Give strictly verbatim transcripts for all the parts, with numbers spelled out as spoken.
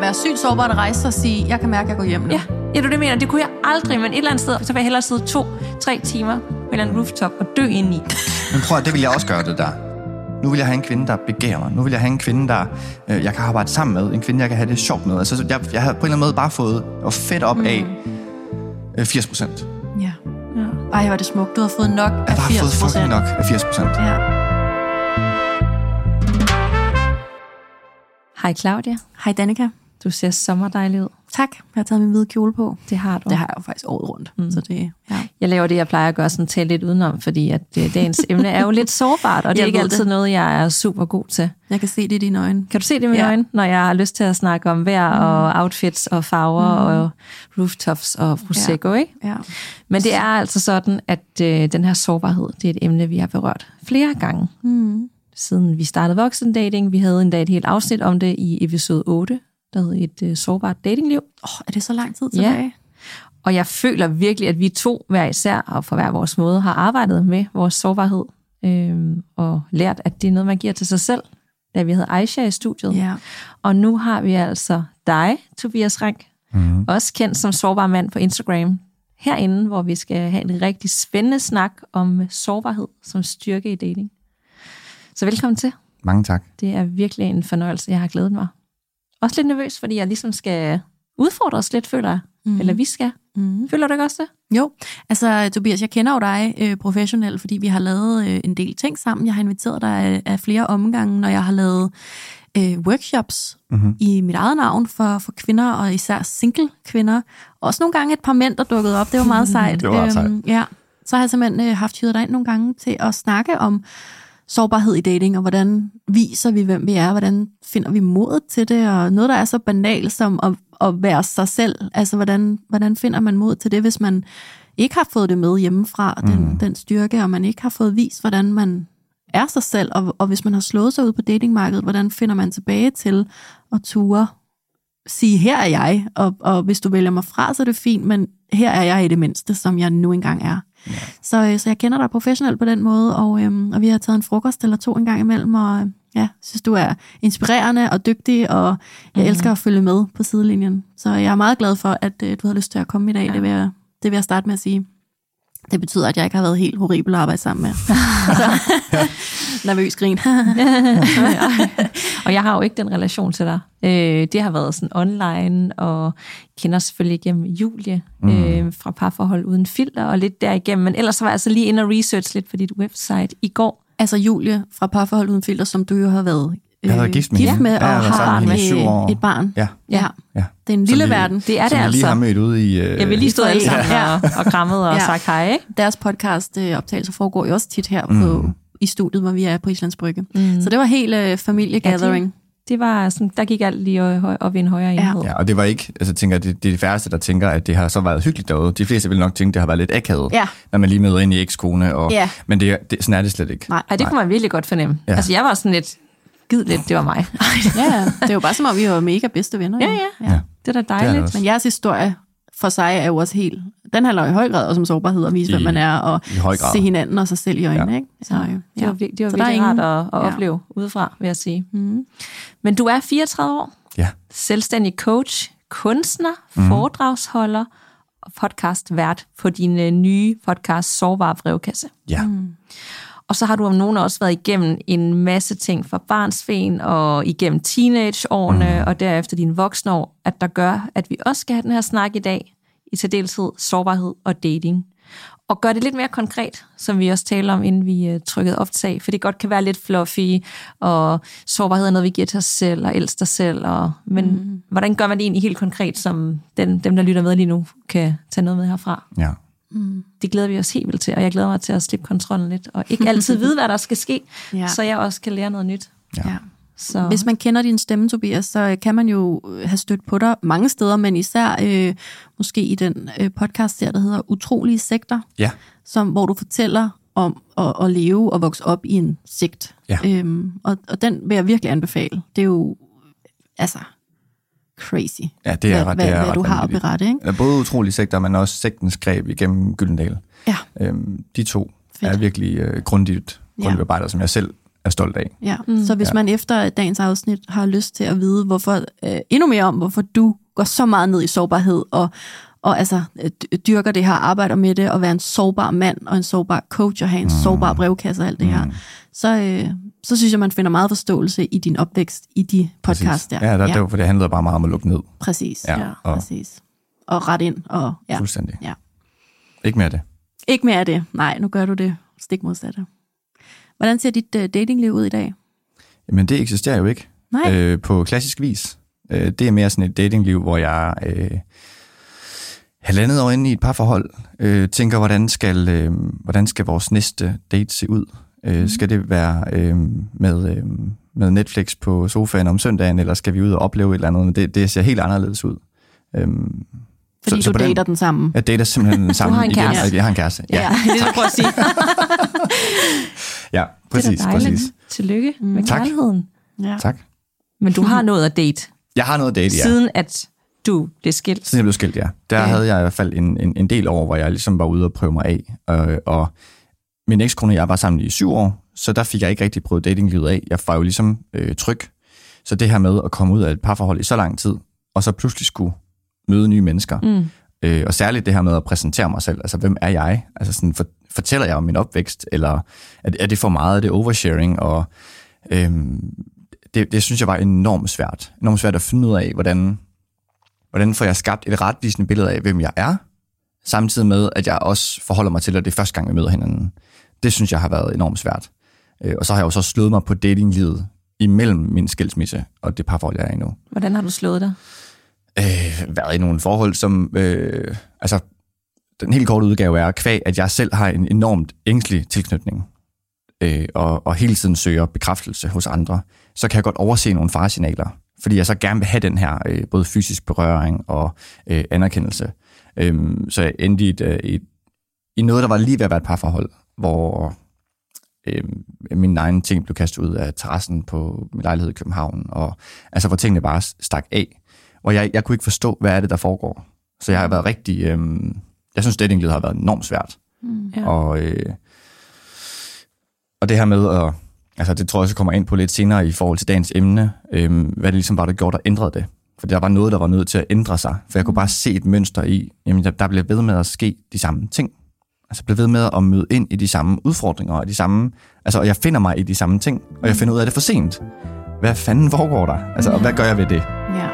være sygt sårbart at rejse sig og sige, jeg kan mærke, at jeg går hjem nu. Ja, ja, du det mener. Det kunne jeg aldrig, men et eller andet sted, så vil jeg hellere sidde to, tre timer på en eller anden rooftop og dø indeni. Men prøv at, det vil jeg også gøre, det der. Nu vil jeg have en kvinde, der begærer mig. Nu vil jeg have en kvinde, der øh, jeg kan arbejde sammen med. En kvinde, jeg kan have det sjovt med. Altså, jeg, jeg har på en eller anden måde bare fået og fedt op mm. af øh, firs procent. Ja. ja. Ej, hvor er det smukt. Du har fået nok af firs procent. Jeg har fået fucking nok af firs procent. Ja. Hej Claudia. Hej Danika. Du ser sommerdejlig ud. Tak. Jeg har taget min hvide kjole på. Det har du. Det har jeg jo faktisk året rundt. Mm. Så det, ja. Jeg laver det, jeg plejer at gøre, sådan tale lidt udenom, fordi at dagens emne er jo lidt sårbart, og det er ikke altid det. Noget, jeg er super god til. Jeg kan se det i dine øjne. Kan du se det i mine ja. øjne, når jeg har lyst til at snakke om vejr mm. og outfits og farver mm. og rooftops og prosecco, ja. ikke? Ja. Men det er altså sådan, at øh, den her sårbarhed, det er et emne, vi har berørt flere gange. Mm. Siden vi startede voksendating. Vi havde endda et helt afsnit om det i episode otte, der hed et øh, sårbart datingliv. Åh, oh, er det så lang tid tilbage? Ja. Og jeg føler virkelig, at vi to hver især, og for hver vores måde, har arbejdet med vores sårbarhed, øh, og lært, at det er noget, man giver til sig selv, da vi havde Aisha i studiet. Ja. Og nu har vi altså dig, Tobias Rank, mm. også kendt som sårbar mand på Instagram, herinde, hvor vi skal have en rigtig spændende snak om sårbarhed som styrke i dating. Så velkommen til. Mange tak. Det er virkelig en fornøjelse, jeg har glædet mig. Også lidt nervøs, fordi jeg ligesom skal udfordre os lidt, føler jeg. Mm. Eller vi skal. Mm. Føler du ikke også det? Jo. Altså, Tobias, jeg kender jo dig øh, professionelt, fordi vi har lavet øh, en del ting sammen. Jeg har inviteret dig af, af flere omgange, når jeg har lavet øh, workshops mm-hmm. i mit eget navn for, for kvinder, og især single kvinder. Også nogle gange et par mænd, der dukkede op. Det var meget sejt. Det var meget sejt. Øhm, ja. Så har jeg simpelthen øh, haft hyret dig ind nogle gange til at snakke om sårbarhed i dating, og hvordan viser vi, hvem vi er, hvordan finder vi modet til det, og noget, der er så banalt som at, at være sig selv. Altså, hvordan, hvordan finder man mod til det, hvis man ikke har fået det med hjemmefra, den, mm. den styrke, og man ikke har fået vist, hvordan man er sig selv, og, og hvis man har slået sig ud på datingmarkedet, hvordan finder man tilbage til at ture sige, her er jeg, og, og hvis du vælger mig fra, så er det fint, men her er jeg i det mindste, som jeg nu engang er. Ja. Så, så jeg kender dig professionelt på den måde, og, øhm, og vi har taget en frokost eller to en gang imellem, og ja, synes du er inspirerende og dygtig, og jeg mm. elsker at følge med på sidelinjen. Så jeg er meget glad for, at øh, du har lyst til at komme i dag, ja. det, vil jeg, det vil jeg starte med at sige. Det betyder, at jeg ikke har været helt horribel at arbejde sammen med. Så, nervøs grin. Og jeg har jo ikke den relation til dig. Øh, det har været sådan online, og kender selvfølgelig igennem Julie mm. øh, fra Parforhold Uden Filter, og lidt derigennem. Men ellers var jeg altså lige inde og research lidt på dit website i går. Altså Julie fra Parforhold Uden Filter, som du jo har været Jeg har været gift med, gift med ja, og har med et barn. Ja. Ja. ja. Det er en lille vi, verden. Det er det altså. Som vi lige har mødt ude i... Uh... Jeg vil lige stå alle sammen ja. og, og krammet og ja. sagt hej, ikke? Deres podcast-optagelser foregår jo også tit her på, mm. i studiet, hvor vi er på Islands Brygge. Mm. Så det var helt uh, familiegathering. Ja, det, det var sådan, der gik alt lige op i en højere enhed. Ja, og det var ikke... Altså, tænker jeg, det, det er de færreste, der tænker, at det har så været hyggeligt derude. De fleste vil nok tænke, at det har været lidt akavet, ja. når man lige møder ind i ekskone. Og, ja. Men det, det, sådan er det slet ikke. Nej, Ej, det kunne man virkelig godt fornemme. Ja. Altså, jeg var sådan lidt... Gid lidt, det var mig. Ja, det er jo bare som om, vi var mega bedste venner. Ja, ja, ja. Det er da dejligt. Det er men jeres historie for sig er jo også helt... Den handler i høj grad også om sårbarhed, og vise, I, hvem man er, og se hinanden og sig selv i øjnene. Ja. Ikke? Så, ja. Det var, det var virkelig ingen... rart at, at opleve ja. udefra, vil jeg sige. Mm. Men du er fireogtredive år, ja. selvstændig coach, kunstner, mm. foredragsholder og podcastvært på din nye podcast, Sårbar Brevkasse. Ja. Mm. Og så har du om nogen også været igennem en masse ting fra barnsben og igennem teenageårene mm. og derefter dine voksne år, at der gør, at vi også skal have den her snak i dag, i særdeleshed sårbarhed og dating. Og gør det lidt mere konkret, som vi også taler om, inden vi uh, trykkede optag, for det godt kan være lidt fluffy, og sårbarhed er noget, vi giver til os selv og elsker os selv. Og, men mm. hvordan gør man det egentlig helt konkret, som den, dem, der lytter med lige nu, kan tage noget med herfra? Ja. Mm. Det glæder vi os helt vildt til, og jeg glæder mig til at slippe kontrollen lidt, og ikke altid vide, hvad der skal ske, ja. så jeg også kan lære noget nyt. Ja. Så. Hvis man kender din stemme, Tobias, så kan man jo have stødt på dig mange steder, men især øh, måske i den øh, podcast der, der hedder Utrolige Sekter, ja. som, hvor du fortæller om at, at leve og vokse op i en sekt. Ja. Øhm, og, og den vil jeg virkelig anbefale. Det er jo, altså... crazy, ja, det er, hvad, det er hvad, hvad du har at berette, ikke? Ja, både Utrolige Sekter, men også Sektens Greb igennem Gyldendal. Ja. Øhm, de to Fedt. er virkelig øh, grundigt, grundigt ja. arbejder, som jeg selv er stolt af. Ja, mm. så hvis ja. man efter dagens afsnit har lyst til at vide, hvorfor øh, endnu mere om, hvorfor du går så meget ned i sårbarhed, og, og altså dyrker det her, arbejder med det, og være en sårbar mand, og en sårbar coach, og have en mm. sårbar brevkasse og alt det her, mm. så, øh, så synes jeg, man finder meget forståelse i din opvækst, i de podcast der. Ja, der, ja. Det, for det handler bare meget om at lukke ned. Præcis, ja, ja, og, præcis. Og ret ind. Og, ja. Fuldstændig. Ja. Ikke mere af det. Ikke mere af det. Nej, nu gør du det stik modsatte. Hvordan ser dit uh, datingliv ud i dag? Jamen, det eksisterer jo ikke øh, på klassisk vis. Øh, det er mere sådan et datingliv, hvor jeg øh, halvandet år inde i et parforhold øh, tænker, hvordan skal, øh, hvordan skal vores næste date se ud? Øh, mm. Skal det være øh, med, øh, med Netflix på sofaen om søndagen, eller skal vi ud og opleve et eller andet? Det, det ser helt anderledes ud. Øh, Fordi så, du så dater den, den samme? Jeg dater simpelthen den samme. Du har en kæreste. Igen. Jeg har en kæreste, ja. Ja, det er det, prøver at sige. Ja, præcis. Det er dejligt. Præcis. Tillykke mm. med tak. kærligheden. Ja. Tak. Men du har noget at date. Jeg har noget at date, ja. Siden at du blev skilt. Siden jeg blev skilt, ja. Der okay. havde jeg i hvert fald en, en, en del år, hvor jeg ligesom var ude og prøve mig af. Øh, og min ekskone og jeg var sammen i syv år, så der fik jeg ikke rigtig prøvet datinglivet af. Jeg var jo ligesom øh, tryg. Så det her med at komme ud af et parforhold i så lang tid, og så pludselig skulle møde nye mennesker. Mm. Øh, og særligt det her med at præsentere mig selv. Altså, hvem er jeg? Altså, sådan, for, fortæller jeg om min opvækst? Eller er, er det for meget? Er det oversharing? Og øhm, det, det synes jeg var enormt svært. Enormt svært at finde ud af, hvordan, hvordan får jeg skabt et retvisende billede af, hvem jeg er, samtidig med, at jeg også forholder mig til, at det er første gang, vi møder hinanden. Det synes jeg har været enormt svært. Øh, og så har jeg jo så slået mig på datinglivet imellem min skilsmisse og det parforhold, jeg er i nu. Hvordan har du slået dig? Øh, været i nogle forhold, som... Øh, altså, den helt korte udgave er kvæg, at jeg selv har en enormt ængstelig tilknytning, øh, og, og hele tiden søger bekræftelse hos andre, så kan jeg godt overse nogle faresignaler, fordi jeg så gerne vil have den her øh, både fysisk berøring og øh, anerkendelse. Øh, så jeg endte i, et, øh, i, i noget, der var lige ved at være et parforhold, hvor øh, mine egne ting blev kastet ud af terrassen på min lejlighed i København, og altså hvor tingene bare stak af. Og jeg, jeg kunne ikke forstå, hvad er det, der foregår. Så jeg har været rigtig... Øh, jeg synes, datinglivet har været enormt svært. Mm, ja. og, øh, og det her med at... Altså, det tror jeg også kommer ind på lidt senere i forhold til dagens emne. Øh, hvad det ligesom var, der gjorde, der ændrede det. For der var noget, der var nødt til at ændre sig. For jeg kunne bare se et mønster i, jamen, der, der blev ved med at ske de samme ting. Altså, blev ved med at møde ind i de samme udfordringer. Og, de samme, altså, og jeg finder mig i de samme ting. Og jeg finder ud af det for sent. Hvad fanden foregår der? Altså, ja. Og hvad gør jeg ved det? Ja.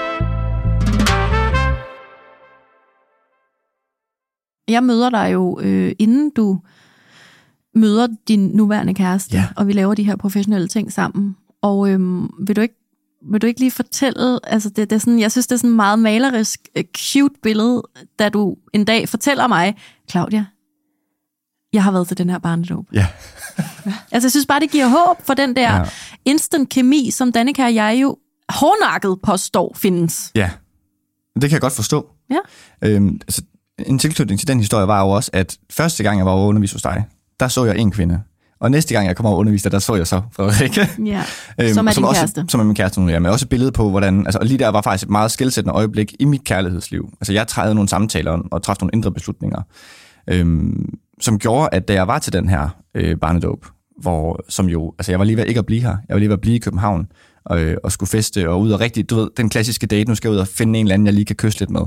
Jeg møder dig jo, øh, inden du møder din nuværende kæreste, ja. og vi laver de her professionelle ting sammen. Og øh, vil, du ikke, vil du ikke lige fortælle, altså det, det er sådan, jeg synes, det er sådan et meget malerisk, cute billede, da du en dag fortæller mig, Claudia, jeg har været til den her barnedåb. Ja. Altså jeg synes bare, det giver håb for den der ja. instant kemi, som Danika og jeg jo hårdnakket påstår findes. Ja, det kan jeg godt forstå. Ja. Øhm, altså, en tilknytning til den historie var jo også, at første gang jeg var over undervist hos dig, der så jeg en kvinde. Og næste gang jeg kom over undervist, der så jeg så Frederikke. Ja, øhm, som er din også, kæreste. Som er min kæreste nu, ja. Men også et billede på, hvordan... Altså, og lige der var faktisk et meget skelsættende øjeblik i mit kærlighedsliv. Altså, jeg træede nogle samtaler og træffede nogle indre beslutninger, øhm, som gjorde, at da jeg var til den her øh, barnedåb, hvor, som jo... Altså, jeg var lige ved ikke at blive her. Jeg var lige ved at blive i København og, øh, og skulle feste og ud og rigtig... Du ved, den klassiske date, nu skal jeg ud og finde en eller anden, jeg lige kan kysse lidt med.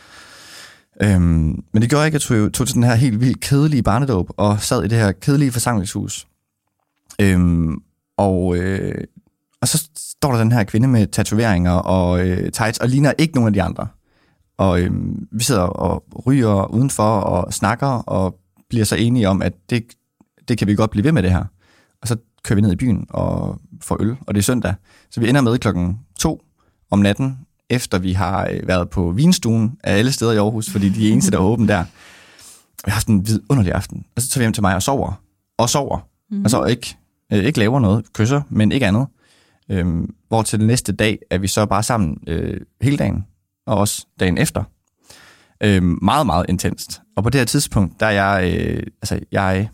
Øhm, men det gjorde ikke, at jeg tog, tog til den her helt vildt kedelige barnedåb og sad i det her kedelige forsamlingshus. Øhm, og, øh, og så står der den her kvinde med tatoveringer og øh, tights og ligner ikke nogen af de andre. Og øh, vi sidder og ryger udenfor og snakker og bliver så enige om, at det, det kan vi godt blive ved med det her. Og så kører vi ned i byen og får øl, og det er søndag. Så vi ender med klokken to om natten, efter vi har været på vinstuen af alle steder i Aarhus, fordi de er eneste, der er åbent der. Vi har haft en vidunderlig aften. Og så tager vi hjem til mig og sover. Og sover. Mm. Og så ikke, øh, ikke laver noget, kysser, men ikke andet. Øhm, hvor til den næste dag er vi så bare sammen øh, hele dagen. Og også dagen efter. Øhm, meget, meget intenst. Og på det her tidspunkt, der er jeg... Øh, altså, jeg...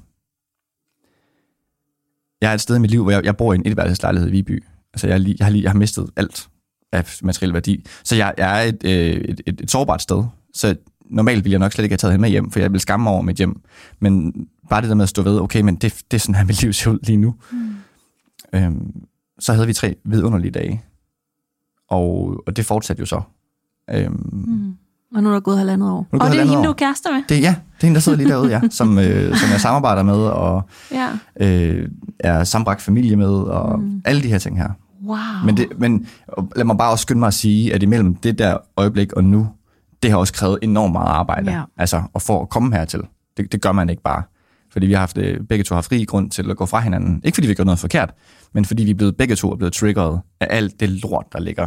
Jeg er et sted i mit liv, hvor jeg, jeg bor i en etværelseslejlighed i Viby. Altså, jeg, jeg, har lige, jeg har mistet alt af materiel værdi. Så jeg, jeg er et, et, et, et sårbart sted. Så normalt ville jeg nok slet ikke have taget hende med hjem, for jeg vil skamme mig over mit hjem. Men bare det der med at stå ved, okay, men det, det er sådan her, mit liv ser ud lige nu. Mm. Øhm, så havde vi tre vidunderlige dage. Og, og det fortsatte jo så. Øhm, Mm. Og nu er der gået halvandet år. Og det er hende, du er kærester med? Det, ja, det er hende, der sidder lige derude, ja, som, øh, som jeg samarbejder med, og ja. øh, er sammenbragt familie med, og mm. alle de her ting her. Wow. Men, det, men lad mig bare også skynde mig at sige, at imellem det der øjeblik og nu, det har også krævet enormt meget arbejde. Ja. Altså, og for at komme hertil. Det, det gør man ikke bare. Fordi vi har haft, begge to har fri grund til at gå fra hinanden. Ikke fordi vi gør noget forkert, men fordi vi er blevet, begge to er blevet triggeret af alt det lort, der ligger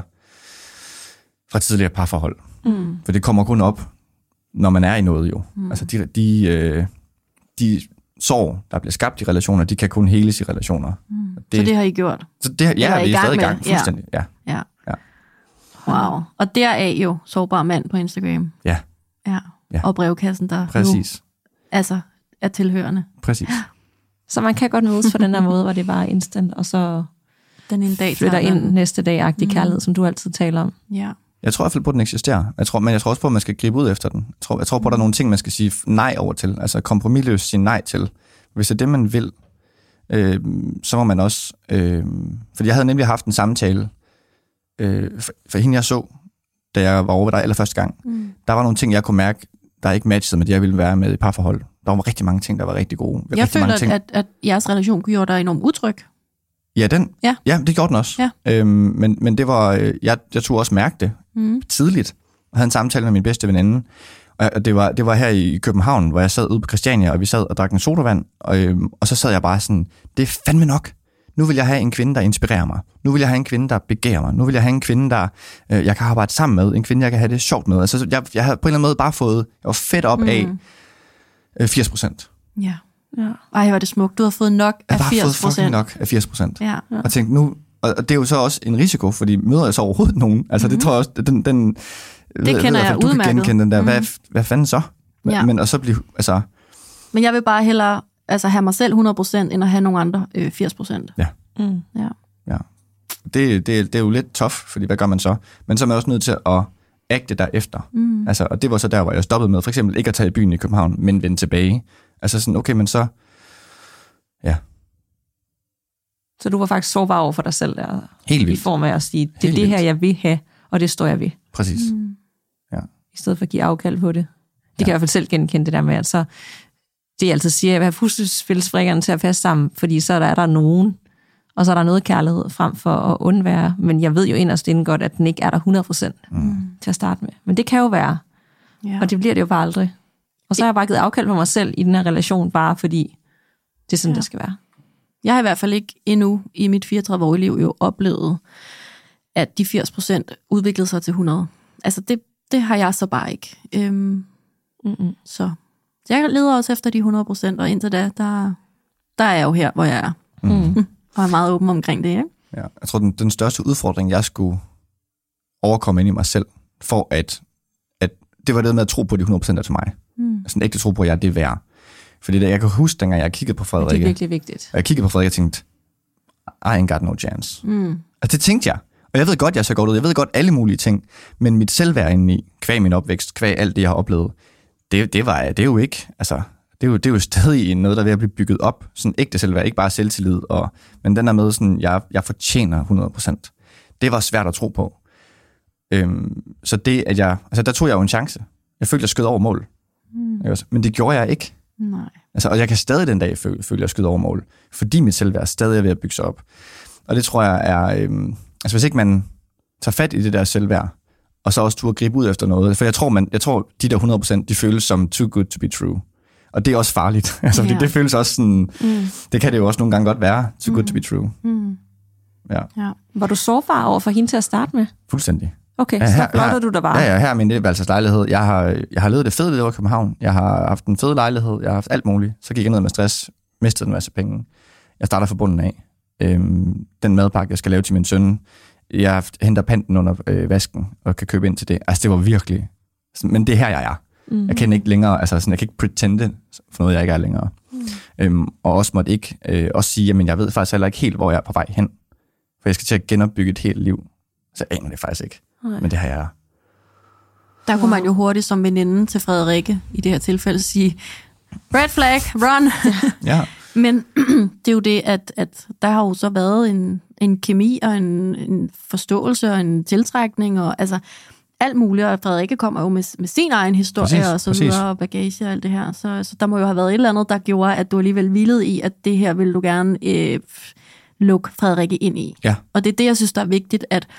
fra tidligere parforhold. Mm. For det kommer kun op, når man er i noget jo. Mm. Altså de, de, øh, de sår, der bliver skabt i relationer, de kan kun heles i relationer. Mm. Det, så det har I gjort? Så det, ja, vi er stadig i gang. Fuldstændig, ja. Ja. Ja. Wow. Og deraf jo sårbar mand på Instagram. Ja. Ja. Ja. Og brevkassen, der præcis. Nu altså er tilhørende. Præcis. Så man kan godt mødes på den der måde, hvor det bare er instant, og så den en dag flytter ind den. Næste dag-agtig mm. kærlighed, som du altid taler om. Ja. Jeg tror i hvert fald på, at den eksisterer. Jeg tror, men jeg tror også på, at man skal gribe ud efter den. Jeg tror, jeg tror på, at der er nogle ting, man skal sige nej over til. Altså kompromisløst sige nej til. Hvis det er det, man vil, øh, så må man også... Øh, fordi jeg havde nemlig haft en samtale, øh, for, for hende jeg så, da jeg var over ved dig allerførste gang. Mm. Der var nogle ting, jeg kunne mærke, der ikke matchede med det, jeg ville være med i parforhold. Der var rigtig mange ting, der var rigtig gode. Jeg rigtig føler, mange ting. At, at jeres relation gjorde dig enormt utryg. Ja, den, ja. ja, det gjorde den også. Ja. Øhm, men, men det var, jeg, jeg tog også mærke det mm. tidligt. Jeg havde en samtale med min bedste veninde, og det var, det var her i København, hvor jeg sad ude på Christiania, og vi sad og drak en sodavand, og, øhm, og så sad jeg bare sådan, det er fandme nok. Nu vil jeg have en kvinde, der inspirerer mig. Nu vil jeg have en kvinde, der begærer mig. Nu vil jeg have en kvinde, der øh, jeg kan arbejde sammen med. En kvinde, jeg kan have det sjovt med. Altså, jeg, jeg havde på en eller anden måde bare fået, jeg var fedt op mm. af øh, firs procent. Ja. Ja. Ej, var det smukt. Du har fået nok af firs procent. Jeg har fået fucking nok af firs procent. Ja. Ja. Og tænkte nu, og det er jo så også en risiko, fordi møder jeg så overhovedet nogen. Altså mm-hmm. det tror jeg også, den... den det ved, kender jeg, jeg udmærket. Du kan genkende den der, mm-hmm. hvad, hvad fanden så? Men, ja. men og så blive, altså... Men jeg vil bare hellere altså, have mig selv hundrede procent, end at have nogle andre øh, firs procent. Ja. Mm. Ja. Ja. Det, det, det er jo lidt tough, fordi hvad gør man så? Men så er man også nødt til at agte derefter. Mm. Altså, og det var så der, hvor jeg stoppede med, for eksempel ikke at tage i byen i København, men vende tilbage. Altså sådan, okay, men så... Ja. Så du var faktisk sårbar over for dig selv der? Helt vildt. I form af at sige, det er det her, jeg vil have, og det står jeg ved. Præcis. Mm. Ja. I stedet for at give afkald på det. Det ja. Kan jeg i hvert fald selv genkende det der med, at så... Det jeg altid siger, at jeg vil have puslespilsbrikkerne til at passe sammen, fordi så er der nogen, og så er der noget kærlighed frem for at undvære. Men jeg ved jo inderst inden godt, at den ikke er der hundrede procent mm. til at starte med. Men det kan jo være. Ja. Og det bliver det jo bare aldrig. Og så har jeg bare givet afkald på mig selv i den her relation, bare fordi det er sådan, ja. Det skal være. Jeg har i hvert fald ikke endnu i mit fireogtredive-årige liv jo oplevet, at de firs procent udviklede sig til hundrede. Altså det, det har jeg så bare ikke. Øhm, Mm-mm. Så jeg leder også efter de hundrede procent, og indtil da, der, der er jeg jo her, hvor jeg er. Mm. Og er meget åben omkring det, ikke? Ja, jeg tror, den, den største udfordring, jeg skulle overkomme ind i mig selv, for at, at det var det med at tro på, de hundrede procent er til mig. Mm. Altså ikke at tro på, at jeg er det værd. Fordi det, jeg kan huske, dengang jeg kiggede på Frederikke. Det er virkelig vigtigt. Og jeg kiggede på Frederikke og tænkte, I ain't got no chance. Mm. Altså det tænkte jeg. Og jeg ved godt, jeg så godt ud. Jeg ved godt alle mulige ting. Men mit selvværd indeni, kvæg min opvækst, kvæg alt det, jeg har oplevet, det, det, var, det er jo ikke, altså, det er jo, det er jo stadig noget, der er ved at blive bygget op. Sådan ægte selvværd, ikke bare selvtillid. Og, men den der med, sådan, jeg, jeg fortjener hundrede procent. Det var svært at tro på. Øhm, så det, at jeg, altså der tog jeg jo en chance. Jeg følte, jeg skød over mål. Mm. Men det gjorde jeg ikke. Nej. Altså, og jeg kan stadig den dag føle, føle jeg skød over mål. Fordi mit selvværd stadig er ved at bygge sig op. Og det tror jeg er, øhm, altså hvis ikke man tager fat i det der selvværd, og så også turde gribe ud efter noget. For jeg tror, man, jeg tror de der hundrede procent, de føles som too good to be true. Og det er også farligt. Altså, fordi yeah. det føles også sådan, mm. det kan det jo også nogle gange godt være, too mm. good to be true. Mm. Ja. Ja. Var du sårbar over for hende til at starte med? Fuldstændig. Okay, ja, her, så blottede du der bare. Ja, ja, her er min lejlighed. Jeg har, jeg har levet det fede liv i København. Jeg har haft en fed lejlighed. Jeg har haft alt muligt. Så gik jeg ned med stress, mistede en masse penge. Jeg starter fra bunden af. Øhm, den madpakke, jeg skal lave til min søn, jeg henter panten under øh, vasken og kan købe ind til det. Altså, det var virkelig... Men det er her, jeg er. Mm-hmm. Jeg kan ikke længere... Altså, sådan, jeg kan ikke pretende for noget, jeg ikke er længere. Mm. Øhm, og også måtte ikke øh, også sige, jamen, jeg ved faktisk heller ikke helt, hvor jeg er på vej hen. For jeg skal til at genopbygge et helt liv. Så jeg aner det faktisk ikke. Nej. Men det har jeg. Der kunne man jo hurtigt som veninde til Frederikke, i det her tilfælde, sige, red flag, run! Ja. Men det er jo det, at, at der har jo så været en, en kemi og en, en forståelse og en tiltrækning, og altså alt muligt, og Frederikke kommer jo med, med sin egen historie præcis, og så præcis. videre, og bagage og alt det her. Så, så der må jo have været et eller andet, der gjorde, at du alligevel hvilede i, at det her vil du gerne øh, lukke Frederikke ind i. Ja. Og det er det, jeg synes, der er vigtigt, at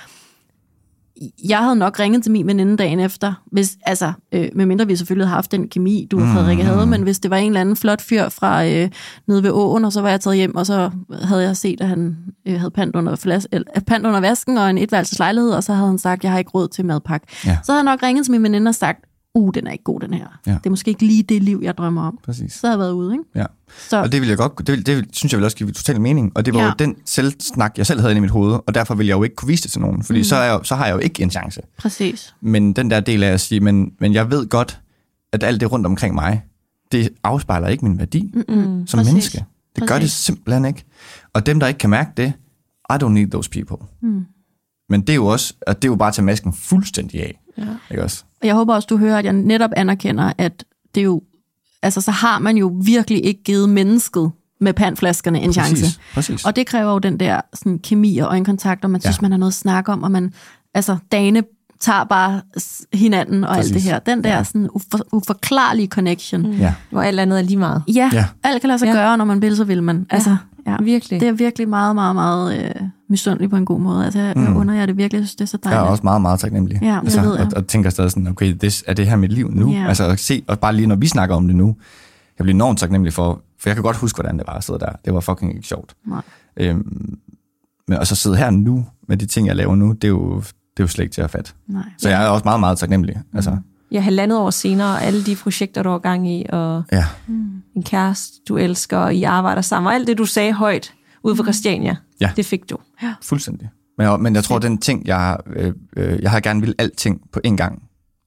jeg havde nok ringet til min veninde dagen efter, hvis, altså, øh, medmindre vi selvfølgelig havde haft den kemi, du og Frederikke mm. havde, men hvis det var en eller anden flot fyr fra øh, nede ved åen, og så var jeg taget hjem, og så havde jeg set, at han øh, havde pant under, flas- eller, pant under vasken og en etværelseslejlighed, og så havde han sagt, jeg har ikke råd til madpakke. Ja. Så havde jeg nok ringet til min veninde og sagt, uh, den er ikke god, den her. Ja. Det er måske ikke lige det liv, jeg drømmer om. Præcis. Så havde jeg været ude, ikke? Ja. Så. Og det vil jeg godt, det, vil, det synes jeg vil også give total mening, og det var ja. jo den selvsnak, jeg selv havde inde i mit hoved, og derfor vil jeg jo ikke kunne vise det til nogen, fordi mm. så, er jeg, så har jeg jo ikke en chance. Præcis. Men den der del af at sige, men, men jeg ved godt, at alt det rundt omkring mig, det afspejler ikke min værdi Mm-mm. som Præcis. menneske. Det Præcis. gør det simpelthen ikke. Og dem, der ikke kan mærke det, I don't need those people. Mm. Men det er jo også, at det er jo bare at tage masken fuldstændig af. Ja. Ikke også? Jeg håber også, du hører, at jeg netop anerkender, at det er jo, altså så har man jo virkelig ikke givet mennesket med pantflaskerne en præcis, chance. Præcis. Og det kræver jo den der sådan, kemi og øjenkontakt, og man ja. synes, man har noget at snakke om, og man, altså dagene tager bare hinanden og præcis. alt det her. Den der ja. sådan ufor, uforklarlige connection. Mm. Ja. Hvor alt andet er lige meget. Ja, ja. alt kan lade sig ja. gøre, når man vil, så vil man. Altså, ja. Ja. Virkelig. Det er virkelig meget, meget, meget øh, misundeligt på en god måde. Altså, jeg mm. under jer det virkelig, synes det er så dejligt. Jeg er også meget, meget taknemmelig. Ja, altså, ved jeg. Og, og tænker stadig sådan, okay, det, er det her mit liv nu? Ja. Altså at se, og bare lige når vi snakker om det nu, jeg bliver enormt taknemmelig for, for jeg kan godt huske, hvordan det var at sidde der. Det var fucking ikke sjovt. Nej. Øhm, men og så sidde her nu, med de ting, jeg laver nu, det er jo, det er jo slet ikke til at fatte. Nej. Så jeg er også meget, meget taknemmelig. Mm. Altså. Ja, halvandet år senere, alle de projekter, du har gang i, og ja. en kæreste, du elsker, og I arbejder sammen, og alt det, du sagde højt ude for Christiania, ja. det fik du. Ja. Fuldstændig. Men jeg, men jeg tror, den ting, jeg, øh, øh, jeg har gerne vil alting på én gang,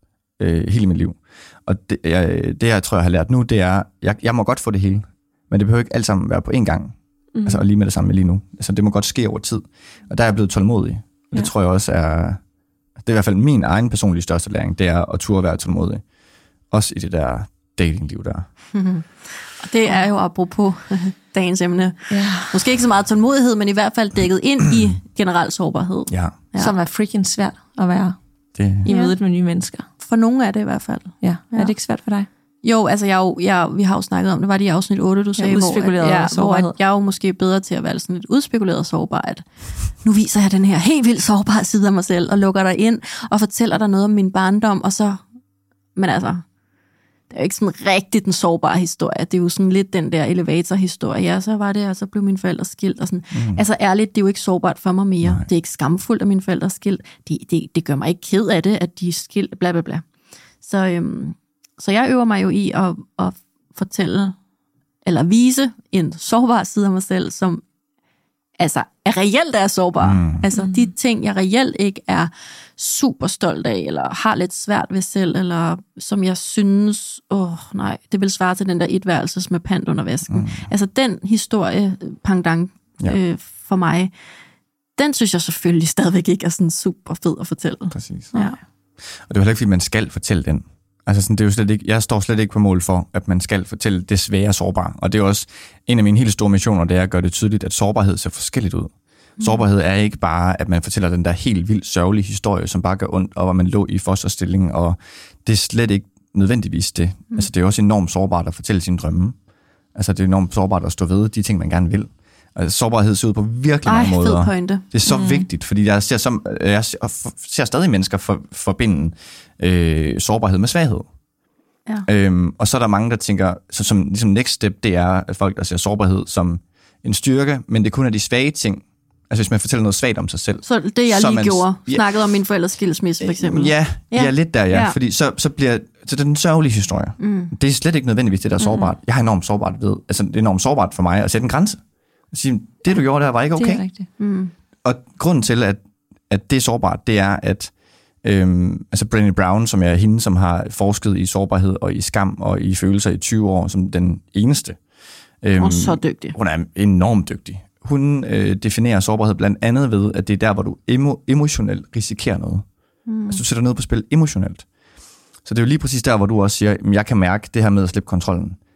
øh, hele mit liv. Og det jeg, det, jeg tror, jeg har lært nu, det er, jeg, jeg må godt få det hele, men det behøver ikke alt sammen være på én gang. Mm. Altså, og lige med det samme lige nu. Altså, det må godt ske over tid. Og der er jeg blevet tålmodig. Og det ja. tror jeg også er, det er i hvert fald min egen personlige største læring, det er at turde være tålmodig. Også i det der datingliv der. Mm-hmm. Og det er jo apropos dagens emne. Ja. Måske ikke så meget tålmodighed, men i hvert fald dækket ind i generel sårbarhed. Ja. Ja. Som er freaking svært at være det. i mødet ja. med nye mennesker. For nogle er det i hvert fald. Ja. Ja. Er det ikke svært for dig? Jo, altså jeg, jeg, vi har jo snakket om, det var det i afsnit otte, du sagde, ja, hvor, at, ja, hvor at jeg er jo måske bedre til at være sådan lidt udspekuleret sårbar, at nu viser jeg den her helt vildt sårbare side af mig selv, og lukker dig ind, og fortæller dig noget om min barndom, og så, men altså, det er jo ikke sådan rigtig den sårbare historie, det er jo sådan lidt den der elevatorhistorie, ja, så var det, og så blev mine forældre skilt, og sådan, mm. altså ærligt, det er jo ikke sårbart for mig mere, Nej. Det er ikke skamfuldt, at mine forældre er skilt, det, det, det gør mig ikke ked af det, at de er skilt, bla bla bla, så øhm, Så jeg øver mig jo i at, at fortælle, eller vise en sårbar side af mig selv, som altså er reelt er sårbar. Mm. Altså de ting, jeg reelt ikke er super stolt af, eller har lidt svært ved selv, eller som jeg synes, åh nej, det vil svare til den der etværelses med pant under vasken. Mm. Altså den historie, pendant ja. øh, for mig, den synes jeg selvfølgelig stadigvæk ikke er sådan super fed at fortælle. Præcis. Ja. Og det er heller ikke, fordi man skal fortælle den. Altså sådan, det er jo slet ikke, jeg står slet ikke på mål for, at man skal fortælle det svære sårbare. Og det er også en af mine helt store missioner, det er at gøre det tydeligt, at sårbarhed ser forskelligt ud. Mm. Sårbarhed er ikke bare, at man fortæller den der helt vildt sørgelige historie, som bare gør ondt, og hvor man lå i fosterstilling, og det er slet ikke nødvendigvis det. Mm. Altså det er også enormt sårbart at fortælle sine drømme. Altså det er enormt sårbart at stå ved de ting, man gerne vil. Altså, sårbarhed ser ud på virkelig Ej, mange måder. Pointe. Det er så mm. vigtigt, fordi jeg ser, som, jeg ser, ser stadig mennesker for, forbinde øh, sårbarhed med svaghed. Ja. Øhm, og så er der mange, der tænker, så som ligesom next step, det er, at folk, der ser sårbarhed som en styrke, men det kun er de svage ting. Altså hvis man fortæller noget svagt om sig selv. Så det, jeg lige man, gjorde, ja, snakkede om min forældres skilsmisse, for eksempel. Ja, ja. ja lidt der, ja. ja. Fordi så, så bliver så det er den sørgelige historie. Mm. Det er slet ikke nødvendigvis det, der er sårbart. Mm. Jeg har enormt sårbart ved, altså det er enormt sårbart for mig at sætte en grænse. At sige, det du gjorde der var ikke okay. Det er rigtigt. Mm. Og grunden til, at, at det er sårbart, det er, at Øhm, altså Brené Brown, som er hende, som har forsket i sårbarhed og i skam og i følelser i tyve år, som den eneste. Øhm, og så dygtig. Hun er enormt dygtig. Hun øh, definerer sårbarhed blandt andet ved, at det er der, hvor du emo- emotionelt risikerer noget. Mm. Altså du sætter noget på spil emotionelt. Så det er jo lige præcis der, hvor du også siger, at jeg kan mærke det her med at slippe kontrollen.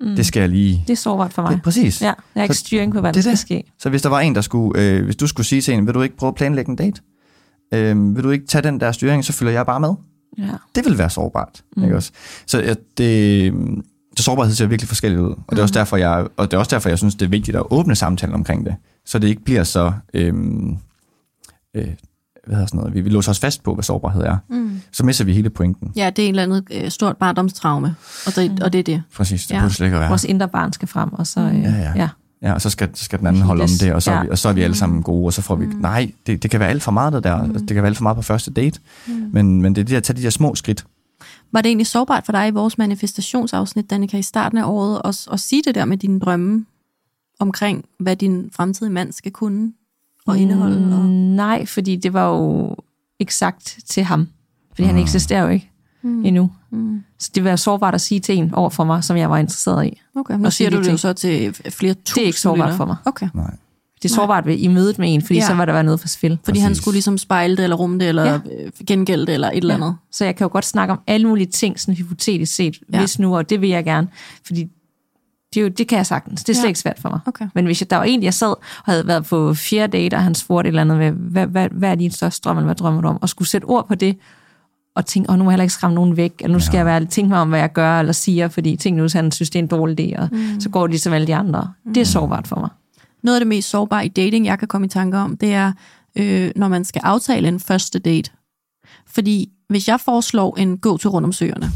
mm. det skal jeg lige... Det er sårbart for mig. Det, præcis. Ja, jeg har ikke styring på, hvad det der skal det. ske. Så hvis der var en, der skulle... Øh, hvis du skulle sige til en, vil du ikke prøve at planlægge en date? Øh, vil du ikke tage den der styring, så følger jeg bare med? Ja. Det vil være sårbart, mm. ikke også? Så ja, det, det sårbarhed ser virkelig forskelligt ud, og det er også derfor, jeg, og det er også derfor, jeg synes, det er vigtigt at åbne samtalen omkring det, så det ikke bliver så, øhm, øh, hvad hedder sådan noget, vi, vi låser os fast på, hvad sårbarhed er. Mm. Så misser vi hele pointen. Ja, det er en eller andet øh, stort barndomstraume, og det, mm. og det er det. Præcis, det ja. burde slet ikke være. Vores indre barn skal frem, og så... Øh, ja, ja. ja. Ja, og så skal, så skal den anden holde om det, og så, ja. er vi, og så er vi alle sammen gode, og så får vi... Mm. Nej, det, det kan være alt for meget, det der. Mm. Det kan være alt for meget på første date. Mm. Men, men det er det at tage de der små skridt. Var det egentlig sårbart for dig i vores manifestationsafsnit, Danika, i starten af året, at, at sige det der med dine drømme omkring, hvad din fremtidige mand skal kunne og indeholde? Mm, og... Nej, fordi det var jo eksakt til ham. Fordi mm. han eksisterer jo ikke mm. endnu. Mm. Så det var sårbart at sige til en over for mig, som jeg var interesseret i. Okay, nu siger du det jo så til flere tusind. Det er ikke sårbart for mig. Okay. Nej. Det er sårbart ved, i mødet med en, fordi ja. så var der noget for spil. Fordi Præcis. han skulle ligesom spejle det, eller rumme det, eller ja. gengælde det, eller et eller andet. Ja. Så jeg kan jo godt snakke om alle mulige ting, sådan hypotetisk set, ja. hvis nu, og det vil jeg gerne. Fordi det, jo, det kan jeg sagtens. Det er slet ja. ikke svært for mig. Okay. Men hvis jeg, der var en, jeg sad og havde været på fjerde date, og han spurgte et eller andet med, hvad, hvad, hvad er din største drøm, eller hvad drømmer du om? Og skulle sætte ord på det, og tænke, åh, nu må jeg heller ikke skræmme nogen væk, eller nu skal ja. jeg være, tænke mig om, hvad jeg gør, eller siger, fordi tænk nu, han synes, det er en dårlig idé, og mm. så går det ligesom alle de andre. Mm. Det er sårbart for mig. Noget af det mest sårbare i dating, jeg kan komme i tanker om, det er, øh, når man skal aftale en første date. Fordi hvis jeg foreslår en gå-tur rundt om søerne,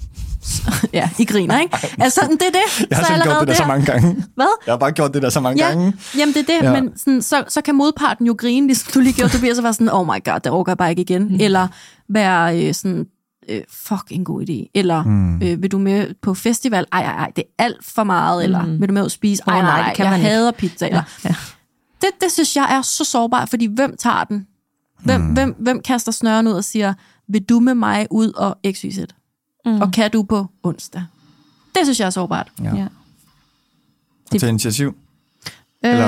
så, ja, I griner, ikke? Altså, det er det. Jeg har selv gjort det der, der så mange gange. Hvad? Jeg har bare gjort det der så mange ja, gange. Jamen, det er det, ja. men sådan, så, så kan modparten jo grine, ligesom du lige gjorde, Tobias, så var sådan, oh my god, det overgår jeg bare ikke igen. Mm. Eller være øh, sådan, øh, fuck, en god idé. Eller, mm. øh, vil du med på festival? Ej, ej, ej, det er alt for meget. Eller, mm. vil du med at spise? Ej, nej, nej, jeg hader pizza. Eller. Ja. Ja. Det, det synes jeg er så sårbart, fordi hvem tager den? Hvem, mm. hvem, hvem kaster snøren ud og siger, vil du med mig ud og X Y Z? Mm. Og kan du på onsdag? Det synes jeg er sårbart. Ja. Ja. Og tage initiativ? Øh, Eller...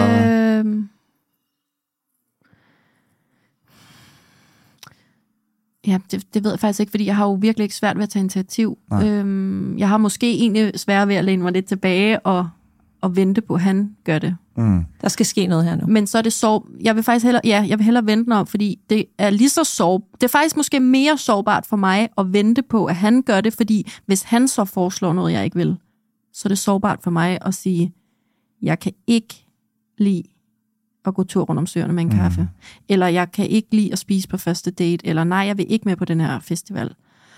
Ja, det, det ved jeg faktisk ikke, fordi jeg har jo virkelig ikke svært ved at tage initiativ. Øhm, jeg har måske egentlig svært ved at læne mig lidt tilbage og, og vente på, at han gør det. Mm. Der skal ske noget her nu. Men så er det så... Jeg vil faktisk hellere, ja, jeg vil hellere vente om, fordi det er lige så sår. Det er faktisk måske mere sårbart for mig at vente på, at han gør det, fordi hvis han så foreslår noget, jeg ikke vil, så er det sårbart for mig at sige, jeg kan ikke lide at gå tur rundt om søerne med en mm. kaffe. Eller jeg kan ikke lide at spise på første date. Eller nej, jeg vil ikke med på den her festival.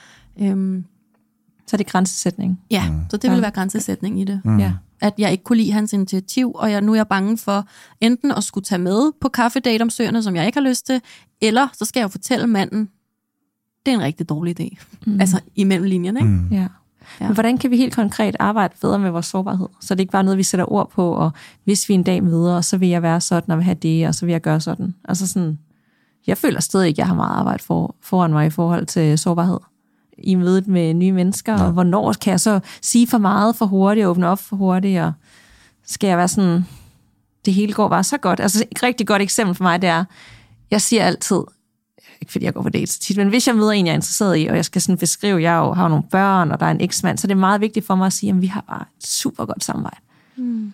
Øhm, så er det grænsesætning. Ja, mm. så det vil være grænsesætning i det. Mm. Ja. At jeg ikke kunne lide hans initiativ, og jeg, nu er jeg bange for enten at skulle tage med på kaffedate om søerne, som jeg ikke har lyst til, eller så skal jeg jo fortælle manden, det er en rigtig dårlig idé. Mm. Altså imellem linjerne, ikke? Mm. Ja. Ja. Men hvordan kan vi helt konkret arbejde bedre med vores sårbarhed? Så det ikke bare noget, vi sætter ord på, og hvis vi en dag møder, så vil jeg være sådan, og vil have det, og så vil jeg gøre sådan. Altså sådan, jeg føler stadig ikke, at jeg har meget arbejde for, foran mig i forhold til sårbarhed i mødet med nye mennesker, ja. Og hvornår kan jeg så sige for meget for hurtigt, og åbne op for hurtigt, og skal jeg være sådan, det hele går bare så godt. Altså et rigtig godt eksempel for mig, det er, jeg siger altid, ikke fordi jeg går på dates tit, men hvis jeg møder en, jeg er interesseret i, og jeg skal sådan beskrive, at jeg jo har nogle børn, og der er en eksmand, så det er meget vigtigt for mig at sige, at vi har bare et super godt samarbejde. Mm.